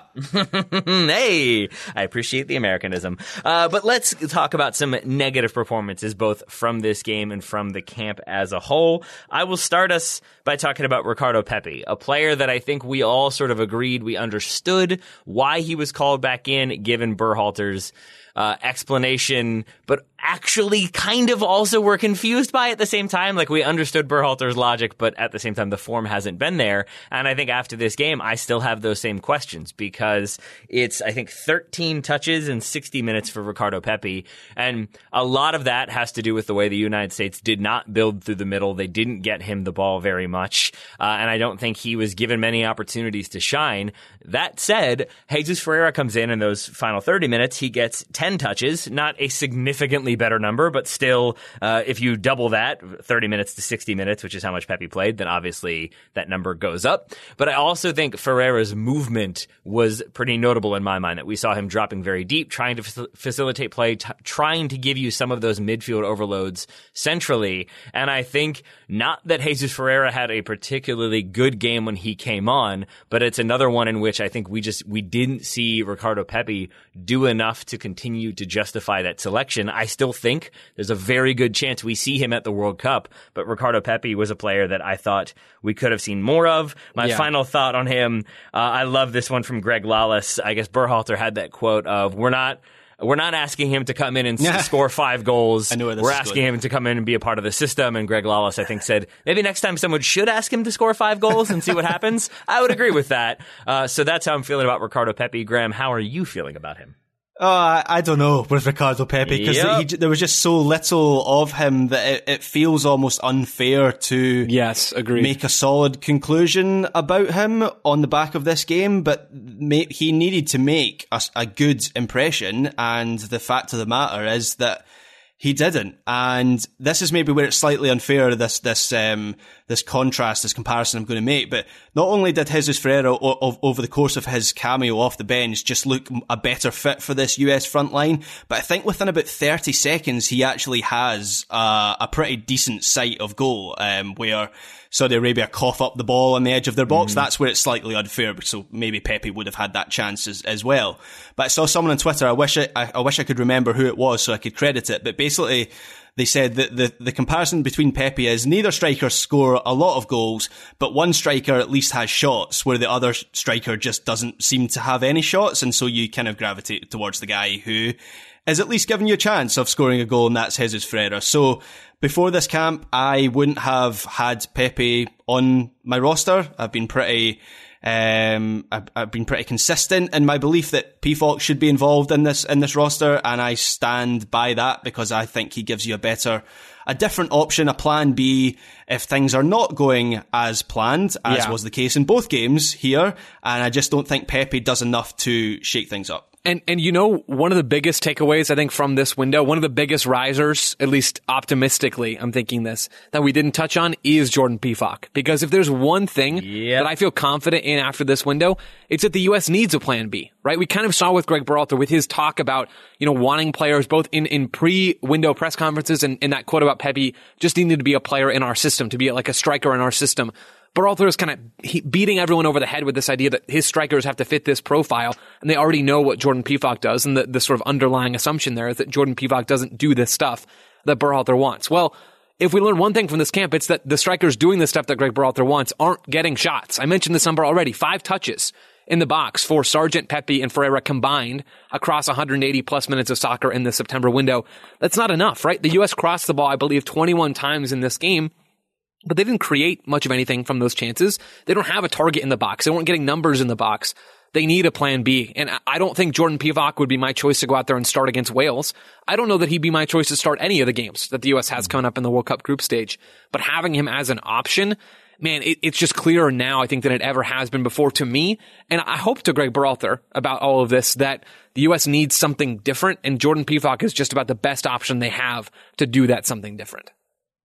Hey, I appreciate the Americanism. Uh, but let's talk about some negative performances, both from this game and from the camp as a whole. I will start us by talking about Ricardo Pepi, a player that I think we all sort of agreed we understood why he was called back in, given Berhalter's Uh, explanation, but actually kind of also were confused by it at the same time. Like, we understood Berhalter's logic, but at the same time, the form hasn't been there. And I think after this game, I still have those same questions because it's, I think, thirteen touches in sixty minutes for Ricardo Pepi. And a lot of that has to do with the way the United States did not build through the middle. They didn't get him the ball very much. Uh, and I don't think he was given many opportunities to shine. That said, Jesus Ferreira comes in in those final thirty minutes. He gets ten touches, not a significantly better number, but still, uh, if you double that, thirty minutes to sixty minutes, which is how much Pepi played, then obviously that number goes up. But I also think Ferreira's movement was pretty notable in my mind, that we saw him dropping very deep, trying to f- facilitate play, t- trying to give you some of those midfield overloads centrally. And I think not that Jesus Ferreira had a particularly good game when he came on, but it's another one in which I think we just, we didn't see Ricardo Pepi do enough to continue to justify that selection. I still think there's a very good chance we see him at the World Cup, but Ricardo Pepi was a player that I thought we could have seen more of. My yeah. final thought on him, uh, I love this one from Greg Lawless. I guess Berhalter had that quote of, we're not We're not asking him to come in and s- score five goals. I know where this We're is asking going. him to come in and be a part of the system. And Greg Lawless, I think, said maybe next time someone should ask him to score five goals and see what happens. I would agree with that. Uh, so that's how I'm feeling about Ricardo Pepi. Graham, how are you feeling about him? Oh, I, I don't know with Ricardo Pepi, because Yep. there was just so little of him that it, it feels almost unfair to Yes, agreed. make a solid conclusion about him on the back of this game. But ma- he needed to make a, a good impression, and the fact of the matter is that he didn't. And this is maybe where it's slightly unfair, this this um, this contrast, this comparison I'm going to make. But not only did Jesus Ferreira, o- o- over the course of his cameo off the bench, just look a better fit for this U S front line, but I think within about thirty seconds, he actually has uh, a pretty decent sight of goal, um, where Saudi Arabia cough up the ball on the edge of their box. Mm. That's where it's slightly unfair. So maybe Pepi would have had that chance as, as well. But I saw someone on Twitter, I wish I, I, I wish I could remember who it was so I could credit it. But basically, they said that the, the comparison between Pepi is neither striker score a lot of goals, but one striker at least has shots, where the other striker just doesn't seem to have any shots. And so you kind of gravitate towards the guy who is at least giving you a chance of scoring a goal, and that's Jesus Ferreira. So before this camp, I wouldn't have had Pepi on my roster. I've been pretty, um, I've, I've been pretty consistent in my belief that Pefok should be involved in this, in this roster, and I stand by that because I think he gives you a better, a different option, a plan B, if things are not going as planned, as Yeah. was the case in both games here, and I just don't think Pepi does enough to shake things up. And, and you know, one of the biggest takeaways, I think, from this window, one of the biggest risers, at least optimistically, I'm thinking this, that we didn't touch on is Jordan Pefok. Because if there's one thing Yep. that I feel confident in after this window, it's that the U S needs a plan B, right? We kind of saw with Greg Berhalter with his talk about, you know, wanting players both in, in pre-window press conferences and, and that quote about Pepi just needed to be a player in our system, to be like a striker in our system. Berhalter is kind of he, beating everyone over the head with this idea that his strikers have to fit this profile, and they already know what Jordan Pefok does, and the, the sort of underlying assumption there is that Jordan Pefok doesn't do this stuff that Berhalter wants. Well, if we learn one thing from this camp, it's that the strikers doing the stuff that Greg Berhalter wants aren't getting shots. I mentioned this number already, five touches in the box for Sargent, Pepi, and Ferreira combined across one hundred eighty plus minutes of soccer in the September window. That's not enough, right? The U S crossed the ball, I believe, twenty-one times in this game, but they didn't create much of anything from those chances. They don't have a target in the box. They weren't getting numbers in the box. They need a plan B. And I don't think Jordan Pefok would be my choice to go out there and start against Wales. I don't know that he'd be my choice to start any of the games that the U S has coming up in the World Cup group stage. But having him as an option, man, it, it's just clearer now, I think, than it ever has been before to me. And I hope to Greg Berhalter about all of this that the U S needs something different, and Jordan Pefok is just about the best option they have to do that something different.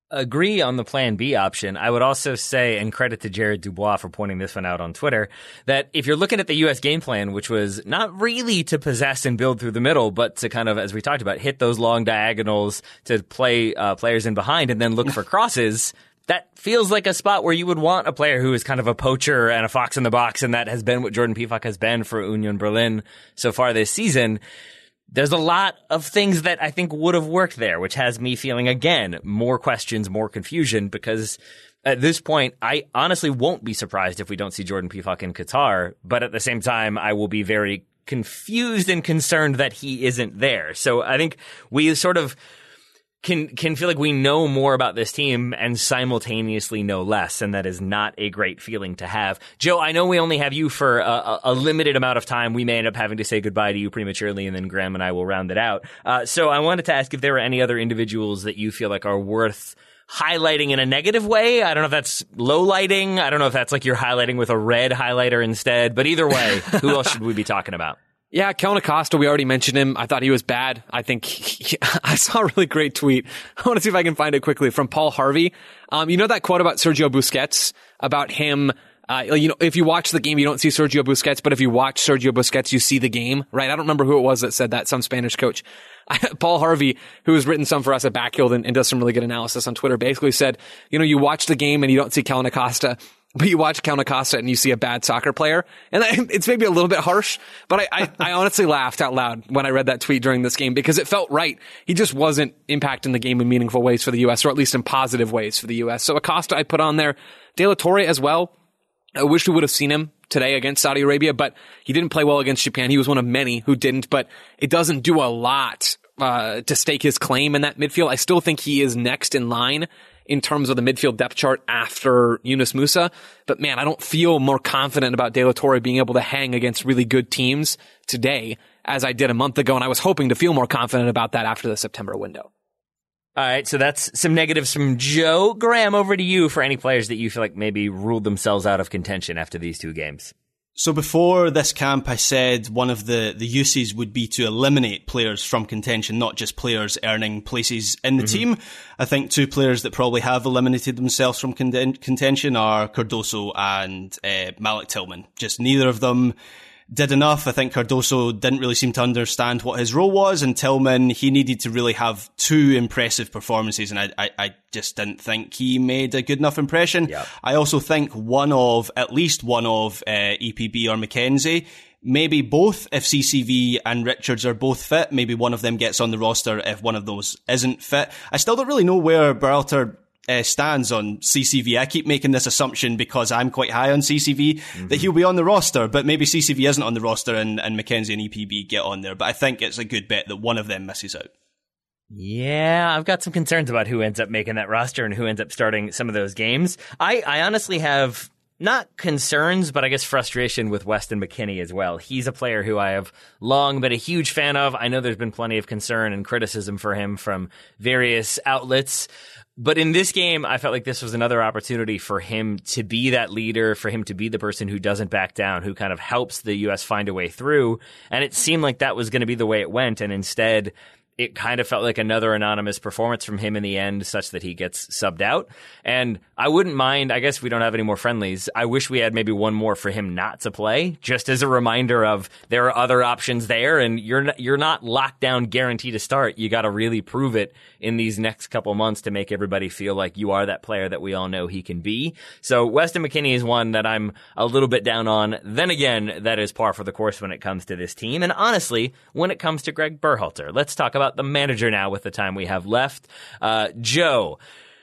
agree on the plan B option. I would also say, and credit to Jared Dubois for pointing this one out on Twitter, that if you're looking at the U S game plan, which was not really to possess and build through the middle, but to kind of, as we talked about, hit those long diagonals to play uh, players in behind and then look for crosses, that feels like a spot where you would want a player who is kind of a poacher and a fox in the box, and that has been what Jordan Pefok has been for Union Berlin so far this season. There's a lot of things that I think would have worked there, which has me feeling, again, more questions, more confusion, because at this point, I honestly won't be surprised if we don't see Jordan Pefok in Qatar, but at the same time, I will be very confused and concerned that he isn't there. So I think we sort of can can feel like we know more about this team and simultaneously know less, and that is not a great feeling to have. Joe, I know we only have you for a, a limited amount of time. We may end up having to say goodbye to you prematurely, and then Graham and I will round it out. Uh, so I wanted to ask if there were any other individuals that you feel like are worth highlighting in a negative way. I don't know if that's low lighting. I don't know if that's like you're highlighting with a red highlighter instead. But either way, who else should we be talking about? Yeah, Kellen Acosta, we already mentioned him. I thought he was bad. I think he, I saw a really great tweet. I want to see if I can find it quickly from Paul Harvey. Um, you know that quote about Sergio Busquets, about him, uh, you know, if you watch the game, you don't see Sergio Busquets, but if you watch Sergio Busquets, you see the game, right? I don't remember who it was that said that, some Spanish coach. Paul Harvey, who has written some for us at Backfield and, and does some really good analysis on Twitter, basically said, you know, you watch the game and you don't see Kellen Acosta, but you watch Kellen Acosta and you see a bad soccer player. And it's maybe a little bit harsh, but I, I, I honestly laughed out loud when I read that tweet during this game because it felt right. He just wasn't impacting the game in meaningful ways for the U S, or at least in positive ways for the U S. So Acosta I put on there. De La Torre as well. I wish we would have seen him today against Saudi Arabia, but he didn't play well against Japan. He was one of many who didn't, but it doesn't do a lot uh, to stake his claim in that midfield. I still think he is next in line in terms of the midfield depth chart after Yunus Musa. But man, I don't feel more confident about De La Torre being able to hang against really good teams today as I did a month ago, and I was hoping to feel more confident about that after the September window. All right, so that's some negatives from Joe. Graham, over to you for any players that you feel like maybe ruled themselves out of contention after these two games. So before this camp, I said one of the, the uses would be to eliminate players from contention, not just players earning places in the mm-hmm. team. I think two players that probably have eliminated themselves from con- contention are Cardoso and uh, Malik Tillman. Just neither of them did enough. I think Cardoso didn't really seem to understand what his role was, and Tillman, he needed to really have two impressive performances, and I, I, I just didn't think he made a good enough impression. Yep. I also think one of, at least one of uh, E P B or McKenzie, maybe both, if C C V and Richards are both fit, maybe one of them gets on the roster if one of those isn't fit. I still don't really know where Berhalter Uh, stands on C C V. I keep making this assumption because I'm quite high on C C V mm-hmm. that he'll be on the roster, but maybe C C V isn't on the roster and, and McKenzie and E P B get on there. But I think it's a good bet that one of them misses out. Yeah, I've got some concerns about who ends up making that roster and who ends up starting some of those games. I, I honestly have not concerns, but I guess frustration with Weston McKennie as well. He's a player who I have long been a huge fan of. I know there's been plenty of concern and criticism for him from various outlets. But in this game, I felt like this was another opportunity for him to be that leader, for him to be the person who doesn't back down, who kind of helps the U S find a way through. And it seemed like that was going to be the way it went. And instead, it kind of felt like another anonymous performance from him in the end, such that he gets subbed out. And I wouldn't mind, I guess we don't have any more friendlies. I wish we had maybe one more for him not to play, just as a reminder of there are other options there, and you're not, you're not locked down guaranteed to start. You got to really prove it in these next couple months to make everybody feel like you are that player that we all know he can be. So Weston McKennie is one that I'm a little bit down on. Then again, that is par for the course when it comes to this team. And honestly, when it comes to Greg Berhalter, let's talk about the manager now with the time we have left. Uh, Joe,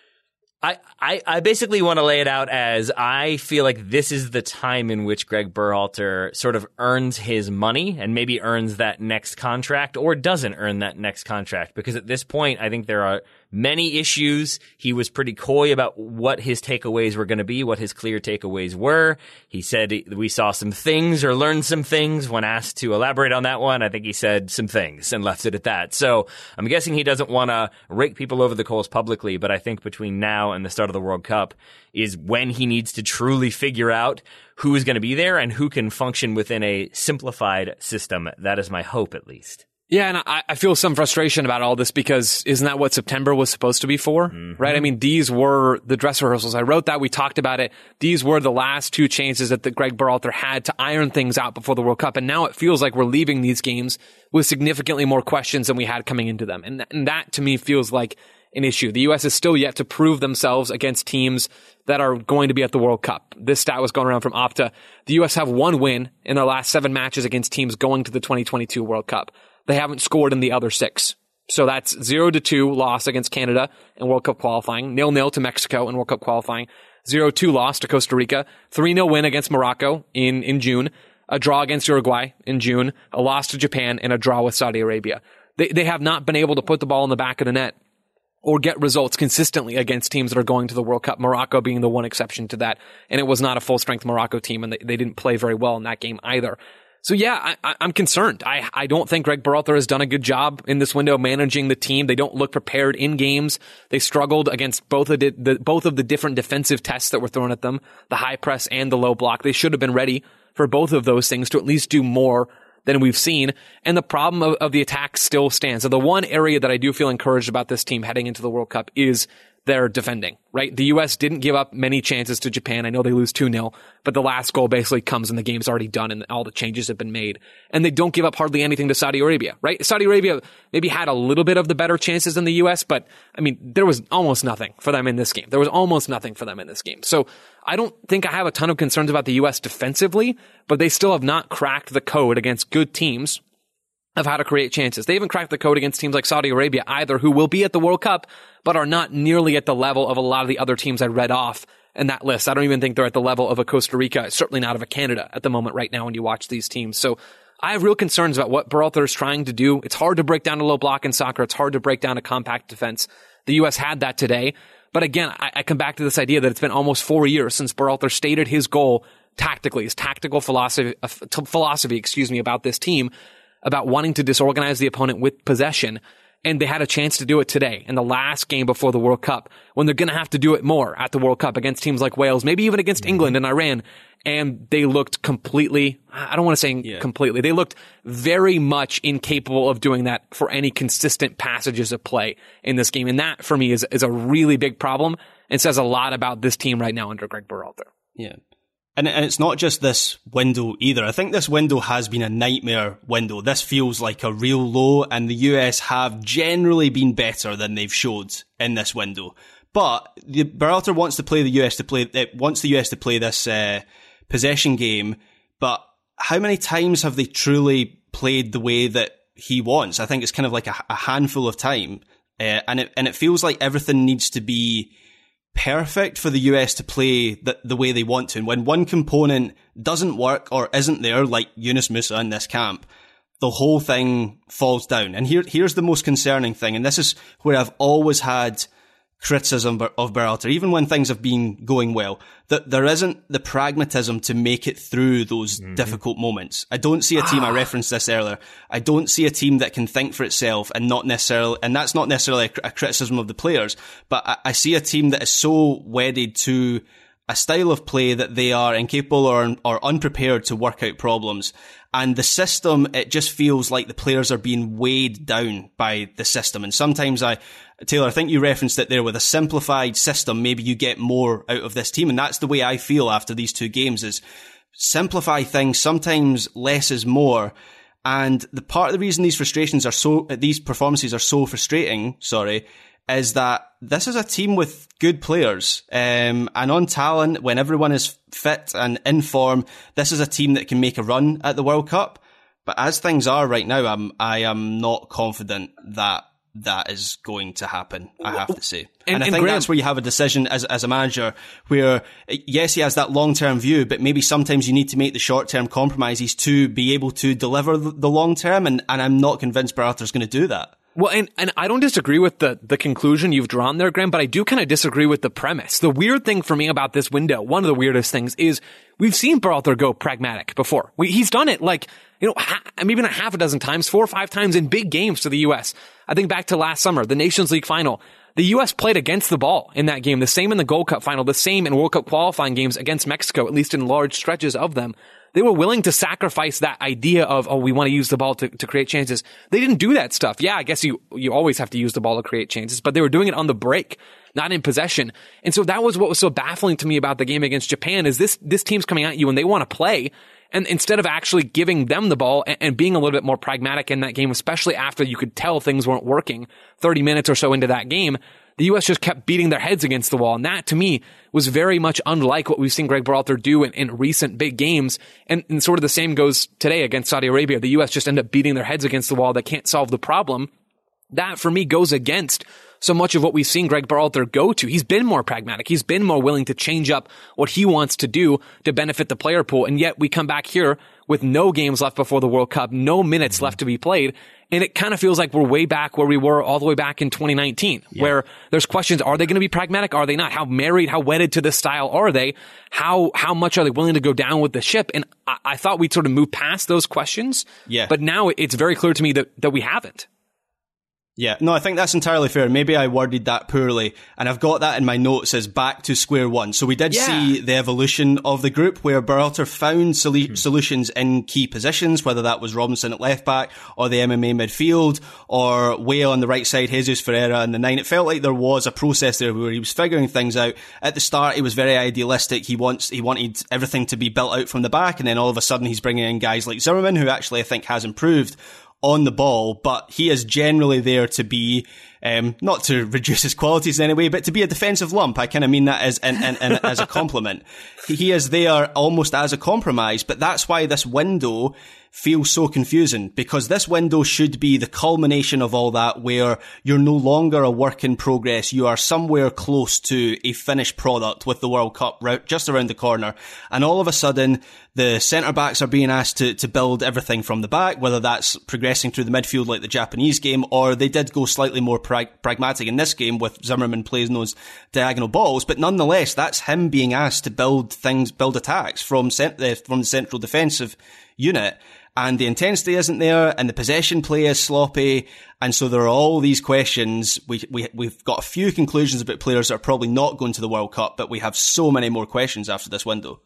I, I, I basically want to lay it out as I feel like this is the time in which Greg Berhalter sort of earns his money and maybe earns that next contract or doesn't earn that next contract. Because at this point, I think there are many issues. He was pretty coy about what his takeaways were going to be, what his clear takeaways were. He said we saw some things or learned some things. When asked to elaborate on that one, I think he said some things and left it at that. So I'm guessing he doesn't want to rake people over the coals publicly, but I think between now and the start of the World Cup is when he needs to truly figure out who is going to be there and who can function within a simplified system. That is my hope, at least. Yeah, and I, I feel some frustration about all this because isn't that what September was supposed to be for? Mm-hmm. Right? I mean, these were the dress rehearsals. I wrote that. We talked about it. These were the last two chances that the Greg Berhalter had to iron things out before the World Cup. And now it feels like we're leaving these games with significantly more questions than we had coming into them. And, th- and that to me feels like an issue. The U S is still yet to prove themselves against teams that are going to be at the World Cup. This stat was going around from Opta. The U S have one win in their last seven matches against teams going to the twenty twenty-two World Cup. They haven't scored in the other six. So that's zero to two loss against Canada in World Cup qualifying, nil nil to Mexico in World Cup qualifying, zero two loss to Costa Rica, three nil win against Morocco in, in June, a draw against Uruguay in June, a loss to Japan, and a draw with Saudi Arabia. They, they have not been able to put the ball in the back of the net or get results consistently against teams that are going to the World Cup, Morocco being the one exception to that. And it was not a full-strength Morocco team, and they, they didn't play very well in that game either. So yeah, I, I'm concerned. I, I don't think Greg Berhalter has done a good job in this window managing the team. They don't look prepared in games. They struggled against both of the, the both of the different defensive tests that were thrown at them, the high press and the low block. They should have been ready for both of those things to at least do more than we've seen. And the problem of, of the attack still stands. So the one area that I do feel encouraged about this team heading into the World Cup is their defending, right? The U S didn't give up many chances to Japan. I know they lose two nil, but the last goal basically comes and the game's already done and all the changes have been made. And they don't give up hardly anything to Saudi Arabia, right? Saudi Arabia maybe had a little bit of the better chances than the U S, but I mean, there was almost nothing for them in this game. There was almost nothing for them in this game. So I don't think I have a ton of concerns about the U S defensively, but they still have not cracked the code against good teams of how to create chances. They haven't cracked the code against teams like Saudi Arabia either, who will be at the World Cup, but are not nearly at the level of a lot of the other teams I read off in that list. I don't even think they're at the level of a Costa Rica, certainly not of a Canada at the moment right now when you watch these teams. So I have real concerns about what Berhalter is trying to do. It's hard to break down a low block in soccer. It's hard to break down a compact defense. The U S had that today. But again, I, I come back to this idea that it's been almost four years since Berhalter stated his goal tactically, his tactical philosophy, uh, philosophy, excuse me, about this team, about wanting to disorganize the opponent with possession. And they had a chance to do it today in the last game before the World Cup, when they're going to have to do it more at the World Cup against teams like Wales, maybe even against England and Iran. And they looked completely, I don't want to say yeah. completely, they looked very much incapable of doing that for any consistent passages of play in this game. And that for me is, is a really big problem and says a lot about this team right now under Greg Berhalter. Yeah. And, and it's not just this window either. I think this window has been a nightmare window. This feels like a real low, and the U S have generally been better than they've showed in this window. But the Berhalter wants to play the U S to play, it wants the U S to play this uh, possession game. But how many times have they truly played the way that he wants? I think it's kind of like a, a handful of time, uh, and it and it feels like everything needs to be perfect for the U S to play the, the way they want to. And when one component doesn't work or isn't there, like Yunus Musah in this camp, the whole thing falls down. And here, here's the most concerning thing. And this is where I've always had criticism of Berhalter, even when things have been going well, that there isn't the pragmatism to make it through those mm-hmm. difficult moments. I don't see a team, ah. I referenced this earlier, I don't see a team that can think for itself and not necessarily, and that's not necessarily a, a criticism of the players, but I, I see a team that is so wedded to a style of play that they are incapable or, or unprepared to work out problems. And the system, it just feels like the players are being weighed down by the system. And sometimes I, Taylor, I think you referenced it there, with a simplified system, maybe you get more out of this team. And that's the way I feel after these two games, is simplify things. Sometimes less is more. And the part of the reason these frustrations are so, these performances are so frustrating, sorry, is that this is a team with good players. Um, and on talent, when everyone is fit and in form, this is a team that can make a run at the World Cup. But as things are right now, I'm, I am not confident that that is going to happen, I have to say. And, and I think and Graham, that's where you have a decision as, as a manager where, yes, he has that long-term view, but maybe sometimes you need to make the short-term compromises to be able to deliver the long-term. And, and I'm not convinced Berhalter's going to do that. Well, and, and I don't disagree with the, the conclusion you've drawn there, Graham, but I do kind of disagree with the premise. The weird thing for me about this window, one of the weirdest things, is we've seen Berhalter go pragmatic before. We, he's done it like, you know, ha- maybe not half a dozen times, four or five times in big games to the U S. I think back to last summer, the Nations League final. the U S played against the ball in that game, the same in the Gold Cup final, the same in World Cup qualifying games against Mexico, at least in large stretches of them. They were willing to sacrifice that idea of, oh, we want to use the ball to, to create chances. They didn't do that stuff. Yeah, I guess you, you always have to use the ball to create chances, but they were doing it on the break, not in possession. And so that was what was so baffling to me about the game against Japan is this, this team's coming at you and they want to play. And instead of actually giving them the ball and, and being a little bit more pragmatic in that game, especially after you could tell things weren't working thirty minutes or so into that game, the U S just kept beating their heads against the wall. And that, to me, was very much unlike what we've seen Greg Berhalter do in, in recent big games. And, and sort of the same goes today against Saudi Arabia. The U S just end up beating their heads against the wall. They can't solve the problem. That, for me, goes against so much of what we've seen Greg Berhalter go to. He's been more pragmatic. He's been more willing to change up what he wants to do to benefit the player pool. And yet we come back here with no games left before the World Cup, no minutes left to be played. And it kind of feels like we're way back where we were all the way back in twenty nineteen, yeah. where there's questions. Are they going to be pragmatic? Are they not? How married, how wedded to this style are they? How, how much are they willing to go down with the ship? And I, I thought we'd sort of move past those questions. Yeah. But now it's very clear to me that, that we haven't. Yeah, no, I think that's entirely fair. Maybe I worded that poorly, and I've got that in my notes as back to square one. So we did yeah. see the evolution of the group where Berhalter found sol- hmm. solutions in key positions, whether that was Robinson at left back or the M M A midfield or way on the right side, Jesus Ferreira and the nine. It felt like there was a process there where he was figuring things out. At the start, he was very idealistic. He wants, he wanted everything to be built out from the back, and then all of a sudden he's bringing in guys like Zimmerman, who actually I think has improved on the ball, but he is generally there to be, um, not to reduce his qualities in any way, but to be a defensive lump. I kind of mean that as, and, and, and as a compliment. He is there almost as a compromise, but that's why this window feels so confusing, because this window should be the culmination of all that, where you're no longer a work in progress. You are somewhere close to a finished product with the World Cup just around the corner. And all of a sudden, the centre-backs are being asked to, to build everything from the back, whether that's progressing through the midfield like the Japanese game, or they did go slightly more pra- pragmatic in this game with Zimmerman playing those diagonal balls. But nonetheless, that's him being asked to build things, build attacks from, cent- uh, from the central defensive unit. And the intensity isn't there, and the possession play is sloppy, and so there are all these questions. We, we, we've got a few conclusions about players that are probably not going to the World Cup, but we have so many more questions after this window.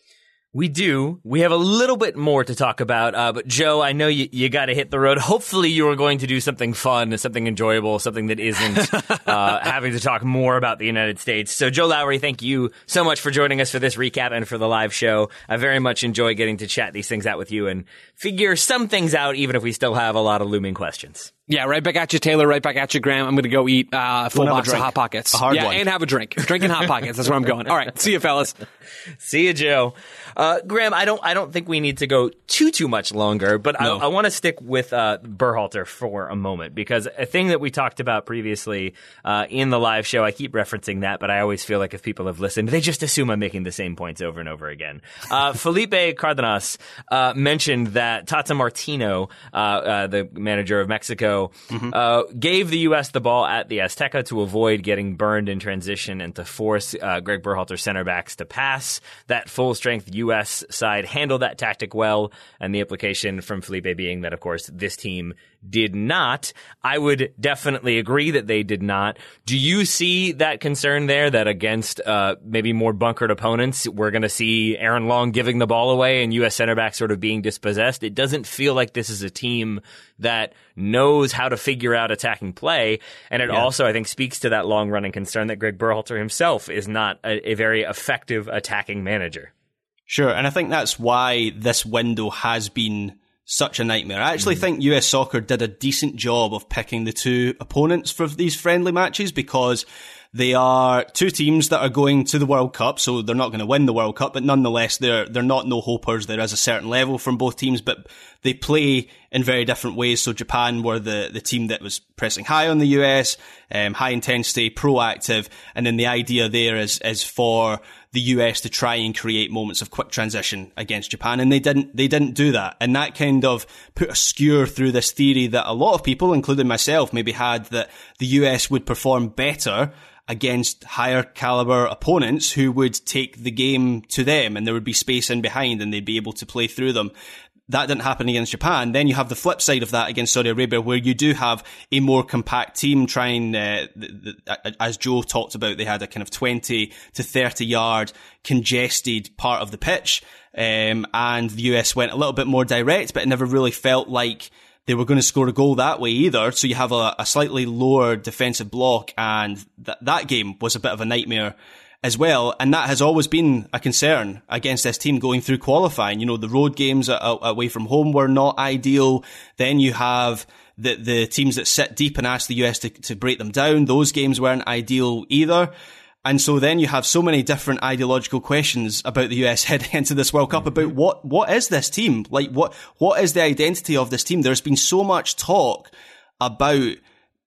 We do. We have a little bit more to talk about, uh, but Joe, I know you, you got to hit the road. Hopefully you are going to do something fun, something enjoyable, something that isn't uh, having to talk more about the United States. So Joe Lowry, thank you so much for joining us for this recap and for the live show. I very much enjoy getting to chat these things out with you and figure some things out, even if we still have a lot of looming questions. Yeah, right back at you, Taylor. Right back at you, Graham. I'm going to go eat uh, a full box of Hot Pockets. A hard yeah, one. and have a drink. Drinking Hot Pockets. That's where I'm going. All right. See you, fellas. See you, Joe. Uh, Graham, I don't, I don't think we need to go too, too much longer, but no. I, I want to stick with uh, Berhalter for a moment, because a thing that we talked about previously uh, in the live show, I keep referencing that, but I always feel like if people have listened, they just assume I'm making the same points over and over again. Uh, Felipe Cardenas uh, mentioned that Tata Martino, uh, uh, the manager of Mexico, mm-hmm. uh, gave the U S the ball at the Azteca to avoid getting burned in transition and to force uh, Greg Berhalter's center backs to pass. That full-strength U S side handled that tactic well, and the implication from Felipe being that, of course, this team did not. I would definitely agree that they did not. Do you see that concern there, that against uh, maybe more bunkered opponents, we're going to see Aaron Long giving the ball away and U S center back sort of being dispossessed? It doesn't feel like this is a team that knows how to figure out attacking play, and it yeah. also, I think, speaks to that long-running concern that Greg Berhalter himself is not a, a very effective attacking manager. Sure, and I think that's why this window has been such a nightmare. I actually mm. think U S Soccer did a decent job of picking the two opponents for these friendly matches, because they are two teams that are going to the World Cup, so they're not going to win the World Cup, but nonetheless, they're they're not no-hopers. There is a certain level from both teams, but they play in very different ways. So Japan were the, the team that was pressing high on the U S, um, high intensity, proactive, and then the idea there is is for the U S to try and create moments of quick transition against Japan, and they didn't they didn't do that. And that kind of put a skewer through this theory that a lot of people, including myself, maybe had, that the U S would perform better against higher caliber opponents who would take the game to them, and there would be space in behind and they'd be able to play through them. that didn't happen against Japan. Then you have the flip side of that against Saudi Arabia, where you do have a more compact team trying, uh, the, the, as Joe talked about, they had a kind of twenty to thirty yard congested part of the pitch. Um, and the U S went a little bit more direct, but it never really felt like they were going to score a goal that way either. So you have a, a slightly lower defensive block, and th- that game was a bit of a nightmare as well. And that has always been a concern against this team going through qualifying. You know, the road games away from home were not ideal. Then you have the, the teams that sit deep and ask the U S to, to break them down. Those games weren't ideal either. And so then you have so many different ideological questions about the U S heading into this World Cup about what, what is this team? Like, what, what is the identity of this team? There's been so much talk about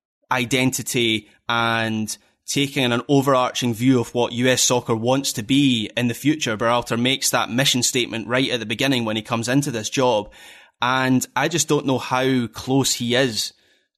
identity and taking an overarching view of what U S soccer wants to be in the future. Berhalter makes that mission statement right at the beginning when he comes into this job. And I just don't know how close he is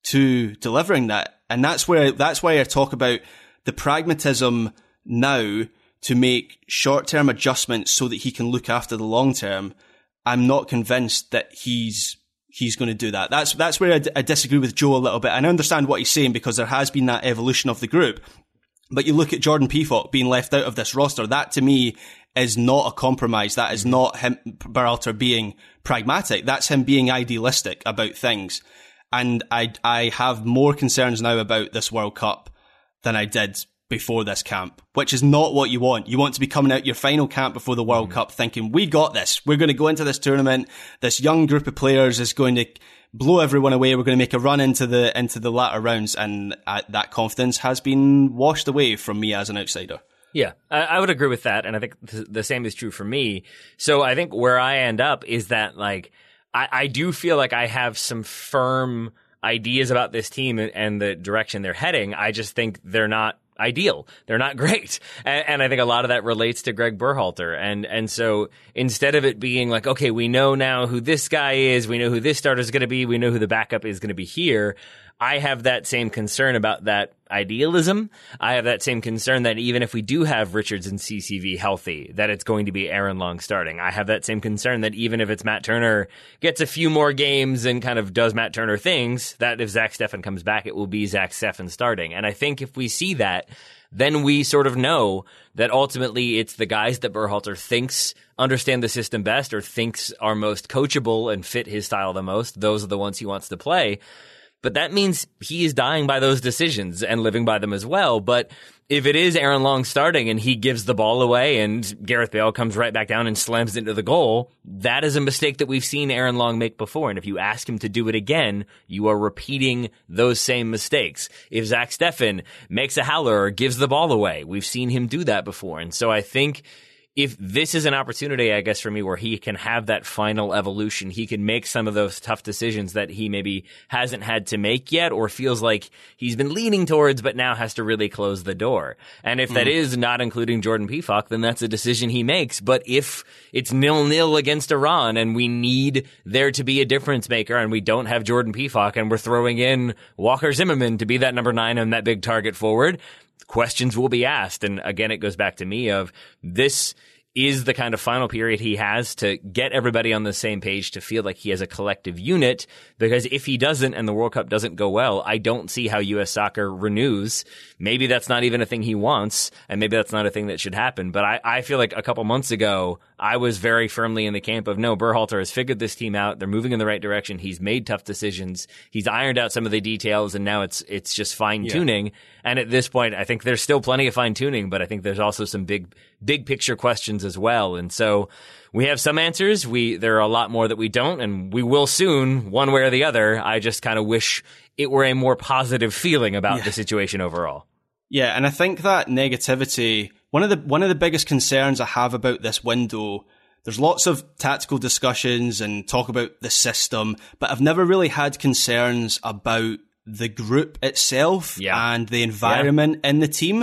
to delivering that. And that's where, that's why I talk about the pragmatism now to make short-term adjustments so that he can look after the long-term. I'm not convinced that he's he's going to do that. That's that's where I, d- I disagree with Joe a little bit. And I understand what he's saying because there has been that evolution of the group. But you look at Jordan Pefok being left out of this roster, that to me is not a compromise. That is not him, Berhalter, being pragmatic. That's him being idealistic about things. And I I have more concerns now about this World Cup than I did before this camp, which is not what you want. You want to be coming out your final camp before the World mm. Cup thinking, we got this. We're going to go into this tournament. This young group of players is going to blow everyone away. We're going to make a run into the into the latter rounds. And uh, that confidence has been washed away from me as an outsider. Yeah, I, I would agree with that. And I think th- the same is true for me. So I think where I end up is that, like, I, I do feel like I have some firm ideas about this team and the direction they're heading. I just think they're not ideal. They're not great. And, and I think a lot of that relates to Greg Berhalter. And, and so instead of it being like, okay, we know now who this guy is, we know who this starter is going to be, we know who the backup is going to be here, I have that same concern about that idealism. I have that same concern that even if we do have Richards and C C V healthy, that it's going to be Aaron Long starting. I have that same concern that even if it's Matt Turner gets a few more games and kind of does Matt Turner things, that if Zach Steffen comes back, it will be Zach Steffen starting. And I think if we see that, then we sort of know that ultimately it's the guys that Berhalter thinks understand the system best or thinks are most coachable and fit his style the most. Those are the ones he wants to play. But that means he is dying by those decisions and living by them as well. But if it is Aaron Long starting and he gives the ball away and Gareth Bale comes right back down and slams into the goal, that is a mistake that we've seen Aaron Long make before. And if you ask him to do it again, you are repeating those same mistakes. If Zach Steffen makes a howler or gives the ball away, we've seen him do that before. And so I think if this is an opportunity, I guess, for me where he can have that final evolution, he can make some of those tough decisions that he maybe hasn't had to make yet or feels like he's been leaning towards but now has to really close the door. And if mm. that is not including Jordan Pefok, then that's a decision he makes. But if it's nil-nil against Iran and we need there to be a difference maker and we don't have Jordan Pefok and we're throwing in Walker Zimmerman to be that number nine and that big target forward, questions will be asked. And again, it goes back to me of this is the kind of final period he has to get everybody on the same page to feel like he has a collective unit, because if he doesn't and the World Cup doesn't go well, I don't see how U S soccer renews. Maybe that's not even a thing he wants, and maybe that's not a thing that should happen. But I, I feel like a couple months ago, I was very firmly in the camp of, no, Berhalter has figured this team out. They're moving in the right direction. He's made tough decisions. He's ironed out some of the details, and now it's it's just fine-tuning. Yeah. And at this point, I think there's still plenty of fine-tuning, but I think there's also some big big picture questions as well. And so we have some answers. We There are a lot more that we don't, and we will soon, one way or the other. I just kind of wish it were a more positive feeling about yeah. the situation overall. Yeah, and I think that negativity, one of the one of the biggest concerns I have about this window, there's lots of tactical discussions and talk about the system, but I've never really had concerns about the group itself yeah. and the environment yeah. in the team.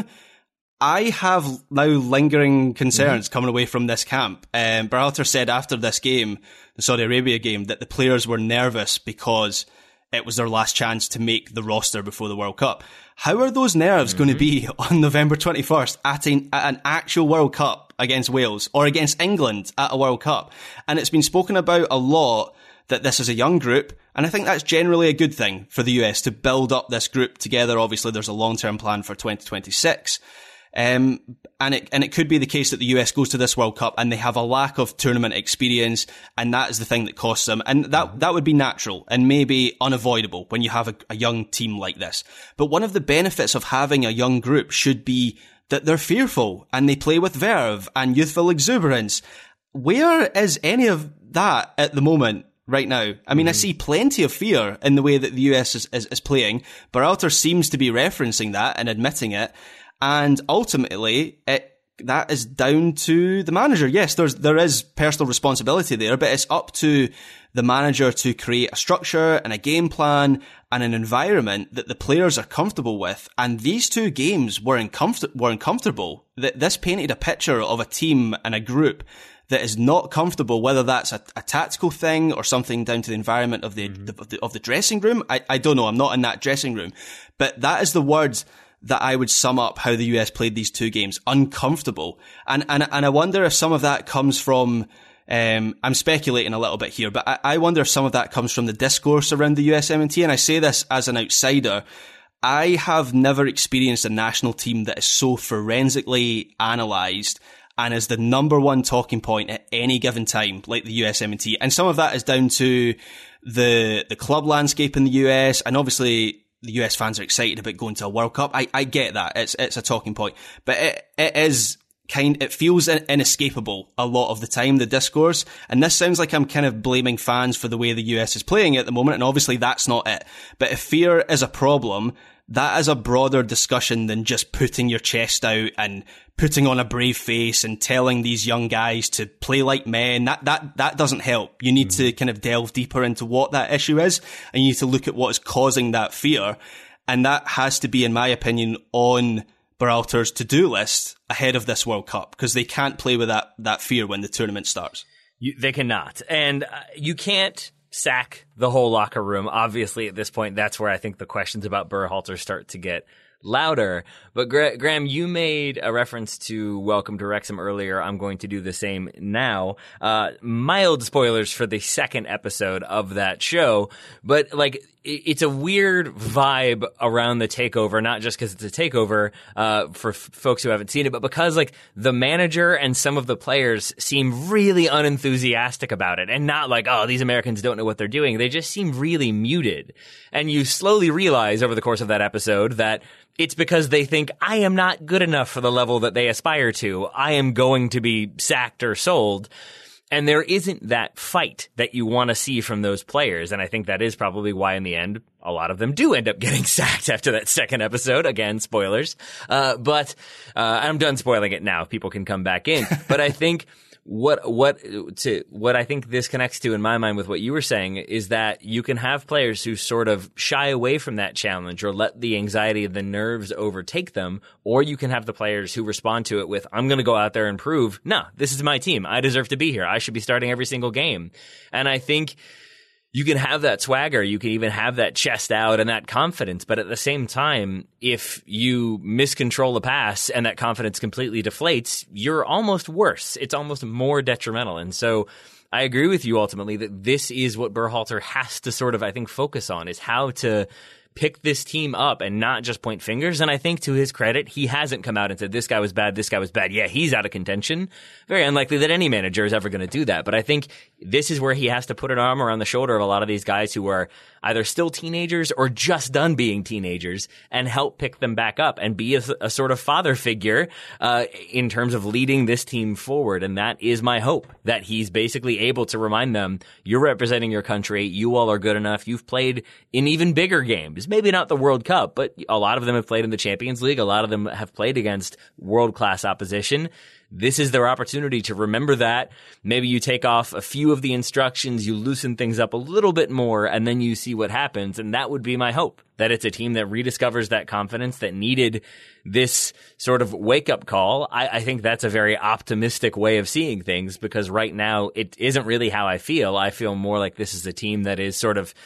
I have now lingering concerns mm-hmm. coming away from this camp. Um, Berhalter said after this game, the Saudi Arabia game, that the players were nervous because it was their last chance to make the roster before the World Cup. How are those nerves mm-hmm. going to be on November twenty-first at, a, at an actual World Cup against Wales or against England at a World Cup? And it's been spoken about a lot that this is a young group, and I think that's generally a good thing for the U S to build up this group together. Obviously, there's a long-term plan for twenty twenty-six. Um, and it, and it could be the case that the U S goes to this World Cup and they have a lack of tournament experience, and that is the thing that costs them. And that, that would be natural and maybe unavoidable when you have a, a young team like this. But one of the benefits of having a young group should be that they're fearful and they play with verve and youthful exuberance. Where is any of that at the moment? Right now. I mean, mm. I see plenty of fear in the way that the U S is, is, is playing. Berhalter seems to be referencing that and admitting it. And ultimately, it, that is down to the manager. Yes, there's, there is personal responsibility there, but it's up to the manager to create a structure and a game plan and an environment that the players are comfortable with. And these two games were, uncomfort- were uncomfortable. This painted a picture of a team and a group that is not comfortable, whether that's a, a tactical thing or something down to the environment of the, mm-hmm. the, of the of the dressing room. I, I don't know. I'm not in that dressing room, but that is the words that I would sum up how the U S played these two games. Uncomfortable, and and and I wonder if some of that comes from. Um, I'm speculating a little bit here, but I, I wonder if some of that comes from the discourse around the U S M N T. And I say this as an outsider. I have never experienced a national team that is so forensically analysed and is the number one talking point at any given time, like the U S M N T. And some of that is down to the the club landscape in the U S, and obviously the U S fans are excited about going to a World Cup. I, I get that. It's it's a talking point. But it, it is kind, it feels inescapable a lot of the time, the discourse. And this sounds like I'm kind of blaming fans for the way the U S is playing at the moment, and obviously that's not it. But if fear is a problem, that is a broader discussion than just putting your chest out and putting on a brave face and telling these young guys to play like men. That, that, that doesn't help. You need mm. to kind of delve deeper into what that issue is, and you need to look at what is causing that fear. And that has to be, in my opinion, on Berhalter's to-do list ahead of this World Cup, because they can't play with that, that fear when the tournament starts. You, they cannot. And uh, you can't sack the whole locker room. Obviously, at this point, that's where I think the questions about Berhalter start to get louder. But Gra- Graham, you made a reference to Welcome to Wrexham earlier. I'm going to do the same now. Uh, mild spoilers for the second episode of that show, but like, it's a weird vibe around the takeover, not just because it's a takeover uh, for f- folks who haven't seen it, but because like the manager and some of the players seem really unenthusiastic about it, and not like, oh, these Americans don't know what they're doing. They just seem really muted. And you slowly realize over the course of that episode that it's because they think, I am not good enough for the level that they aspire to. I am going to be sacked or sold. And there isn't that fight that you want to see from those players. And I think that is probably why in the end, a lot of them do end up getting sacked after that second episode. Again, spoilers. Uh, but, uh, I'm done spoiling it now. People can come back in. But I think what, what, to, what I think this connects to in my mind with what you were saying is that you can have players who sort of shy away from that challenge or let the anxiety of the nerves overtake them, or you can have the players who respond to it with, I'm going to go out there and prove, no, this is my team. I deserve to be here. I should be starting every single game. And I think you can have that swagger, you can even have that chest out and that confidence, but at the same time, if you miscontrol a pass and that confidence completely deflates, you're almost worse. It's almost more detrimental. And so I agree with you ultimately that this is what Berhalter has to sort of, I think, focus on, is how to pick this team up and not just point fingers. And I think to his credit, he hasn't come out and said, this guy was bad, this guy was bad. Yeah, he's out of contention. Very unlikely that any manager is ever going to do that. But I think this is where he has to put an arm around the shoulder of a lot of these guys who are either still teenagers or just done being teenagers, and help pick them back up and be a, a sort of father figure uh, in terms of leading this team forward. And that is my hope, that he's basically able to remind them, you're representing your country, you all are good enough, you've played in even bigger games. Maybe not the World Cup, but a lot of them have played in the Champions League. A lot of them have played against world-class opposition. This is their opportunity to remember that. Maybe you take off a few of the instructions, you loosen things up a little bit more, and then you see what happens. And that would be my hope, that it's a team that rediscovers that confidence that needed this sort of wake-up call. I, I think that's a very optimistic way of seeing things, because right now it isn't really how I feel. I feel more like this is a team that is sort of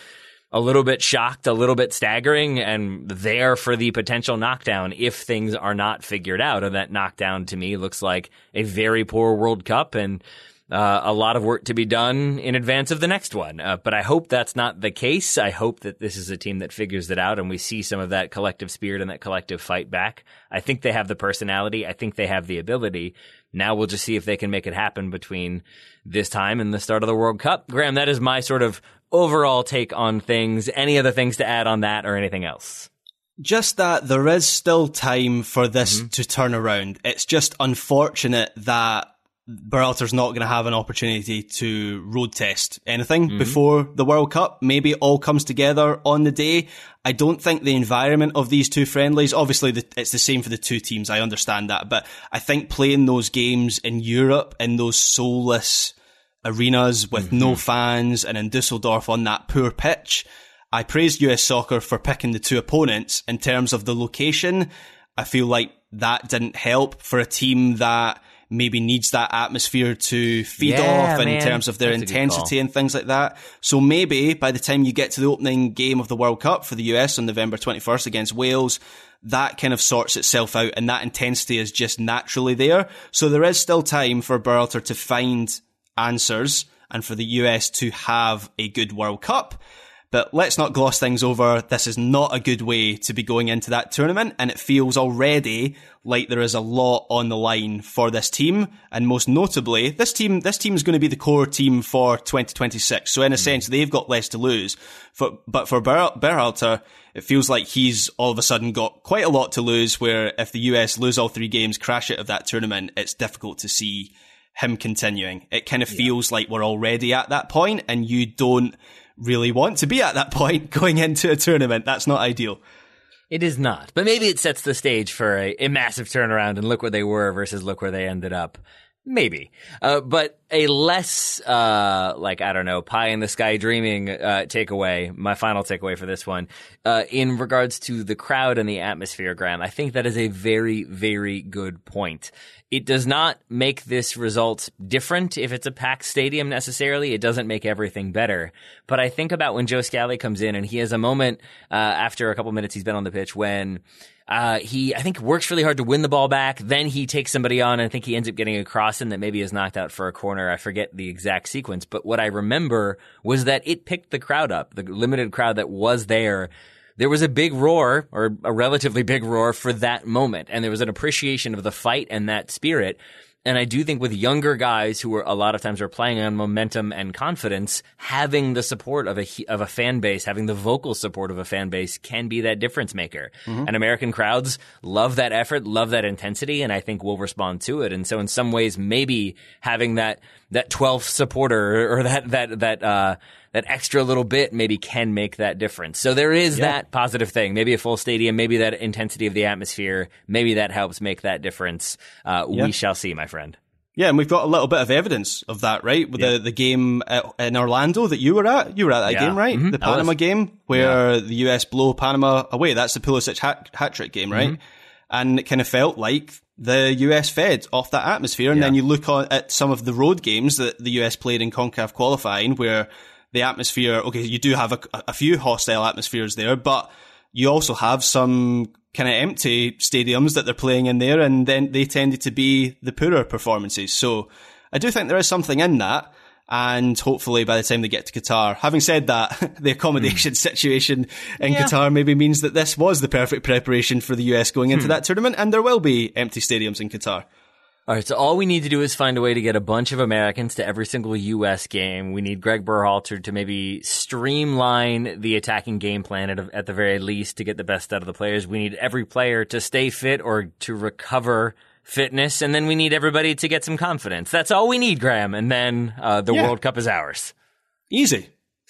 a little bit shocked, a little bit staggering, and there for the potential knockdown if things are not figured out. And that knockdown to me looks like a very poor World Cup and uh, a lot of work to be done in advance of the next one. Uh, but I hope that's not the case. I hope that this is a team that figures it out and we see some of that collective spirit and that collective fight back. I think they have the personality. I think they have the ability. Now we'll just see if they can make it happen between this time and the start of the World Cup. Graham, that is my sort of overall take on things. Any other things to add on that or anything else? Just that there is still time for this mm-hmm. to turn around. It's just unfortunate that Berhalter's not going to have an opportunity to road test anything mm-hmm. before the World Cup. Maybe it all comes together on the day. I don't think the environment of these two friendlies, obviously the, it's the same for the two teams, I understand that, but I think playing those games in Europe in those soulless arenas with mm-hmm. no fans and in Dusseldorf on that poor pitch, I praised U S Soccer for picking the two opponents. In terms of the location, I feel like that didn't help for a team that maybe needs that atmosphere to feed yeah, off in man. terms of their That's intensity and things like that. So maybe by the time you get to the opening game of the World Cup for the U S on November twenty-first against Wales, that kind of sorts itself out and that intensity is just naturally there. So there is still time for Berhalter to find answers and for the U S to have a good World Cup. But let's not gloss things over. This is not a good way to be going into that tournament, and it feels already like there is a lot on the line for this team. And most notably, this team, this team is going to be the core team for twenty twenty-six. So in a mm. sense, they've got less to lose. For, but for Ber- Berhalter, it feels like he's all of a sudden got quite a lot to lose, where if the U S lose all three games, crash out of that tournament, it's difficult to see him continuing. It kind of yeah. feels like we're already at that point, and you don't really want to be at that point going into a tournament. That's not ideal. It is not. But maybe it sets the stage for a, a massive turnaround and look where they were versus look where they ended up. Maybe. Uh, but a less, uh, like, I don't know, pie in the sky dreaming, uh, takeaway, my final takeaway for this one, uh, in regards to the crowd and the atmosphere, Graham, I think that is a very, very good point. It does not make this result different if it's a packed stadium necessarily. It doesn't make everything better. But I think about when Joe Scally comes in and he has a moment, uh, after a couple minutes he's been on the pitch when, Uh, he, I think, works really hard to win the ball back. Then he takes somebody on, and I think he ends up getting a cross in that maybe is knocked out for a corner. I forget the exact sequence. But what I remember was that it picked the crowd up, the limited crowd that was there. There was a big roar, or a relatively big roar, for that moment. And there was an appreciation of the fight and that spirit. And I do think with younger guys who are a lot of times are playing on momentum and confidence, having the support of a of a fan base, having the vocal support of a fan base can be that difference maker. Mm-hmm. And American crowds love that effort, love that intensity, and I think will respond to it. And so in some ways, maybe having that that twelfth supporter or that that that uh that extra little bit maybe can make that difference. So there is yeah. that positive thing. Maybe a full stadium, maybe that intensity of the atmosphere, maybe that helps make that difference. Uh, yeah. We shall see, my friend. Yeah, and we've got a little bit of evidence of that, right? With yeah. the, the game at, in Orlando that you were at. You were at that yeah. game, right? Mm-hmm. The Panama was, game where yeah. the U S blow Panama away. That's the Pulisic hat, hat trick game, right? Mm-hmm. And it kind of felt like the U S fed off that atmosphere. And yeah. then you look on, at some of the road games that the U S played in CONCACAF qualifying where the atmosphere, okay, you do have a, a few hostile atmospheres there, but you also have some kind of empty stadiums that they're playing in there, and then they tended to be the poorer performances. So I do think there is something in that, and hopefully by the time they get to Qatar, having said that, the accommodation mm. situation in yeah. Qatar maybe means that this was the perfect preparation for the U S going into hmm. that tournament, and there will be empty stadiums in Qatar. All right, so all we need to do is find a way to get a bunch of Americans to every single U S game. We need Greg Berhalter to maybe streamline the attacking game plan at, at the very least to get the best out of the players. We need every player to stay fit or to recover fitness, and then we need everybody to get some confidence. That's all we need, Graham, and then uh, the yeah. World Cup is ours. Easy.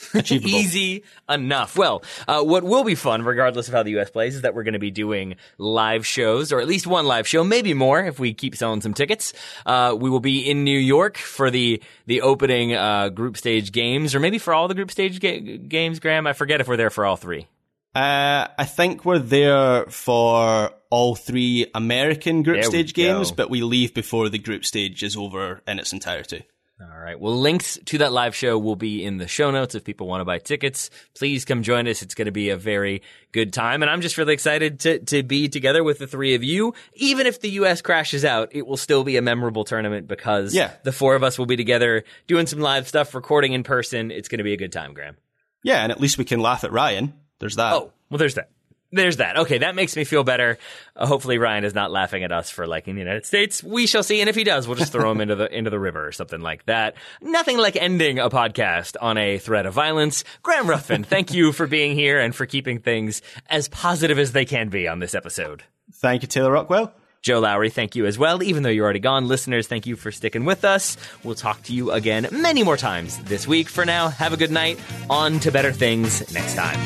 Easy enough. Well, uh, what will be fun, regardless of how the U S plays, is that we're going to be doing live shows, or at least one live show, maybe more if we keep selling some tickets. Uh, we will be in New York for the the opening uh, group stage games, or maybe for all the group stage ga- games, Graham. I forget if we're there for all three. Uh, I think we're there for all three American group there stage games, but we leave before the group stage is over in its entirety. All right. Well, links to that live show will be in the show notes if people want to buy tickets. Please come join us. It's going to be a very good time. And I'm just really excited to, to be together with the three of you. Even if the U S crashes out, it will still be a memorable tournament because yeah. the four of us will be together doing some live stuff, recording in person. It's going to be a good time, Graham. Yeah, and at least we can laugh at Ryan. There's that. Oh, well, there's that. There's that. Okay, that makes me feel better. Uh, hopefully Ryan is not laughing at us for liking the United States. We shall see. And if he does, we'll just throw him into the into the river or something like that. Nothing like ending a podcast on a threat of violence. Graham Ruthven, thank you for being here and for keeping things as positive as they can be on this episode. Thank you, Taylor Rockwell. Joe Lowry, thank you as well. Even though you're already gone, listeners, thank you for sticking with us. We'll talk to you again many more times this week. For now, have a good night. On to better things next time.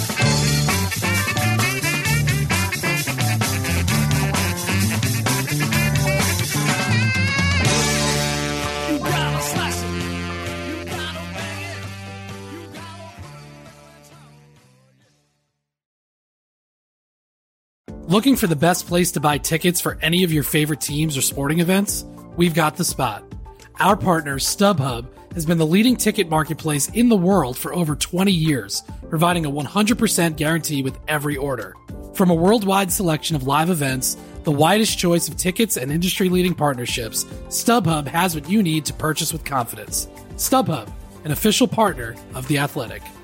Looking for the best place to buy tickets for any of your favorite teams or sporting events? We've got the spot. Our partner, StubHub, has been the leading ticket marketplace in the world for over twenty years, providing a one hundred percent guarantee with every order. From a worldwide selection of live events, the widest choice of tickets and industry-leading partnerships, StubHub has what you need to purchase with confidence. StubHub, an official partner of The Athletic.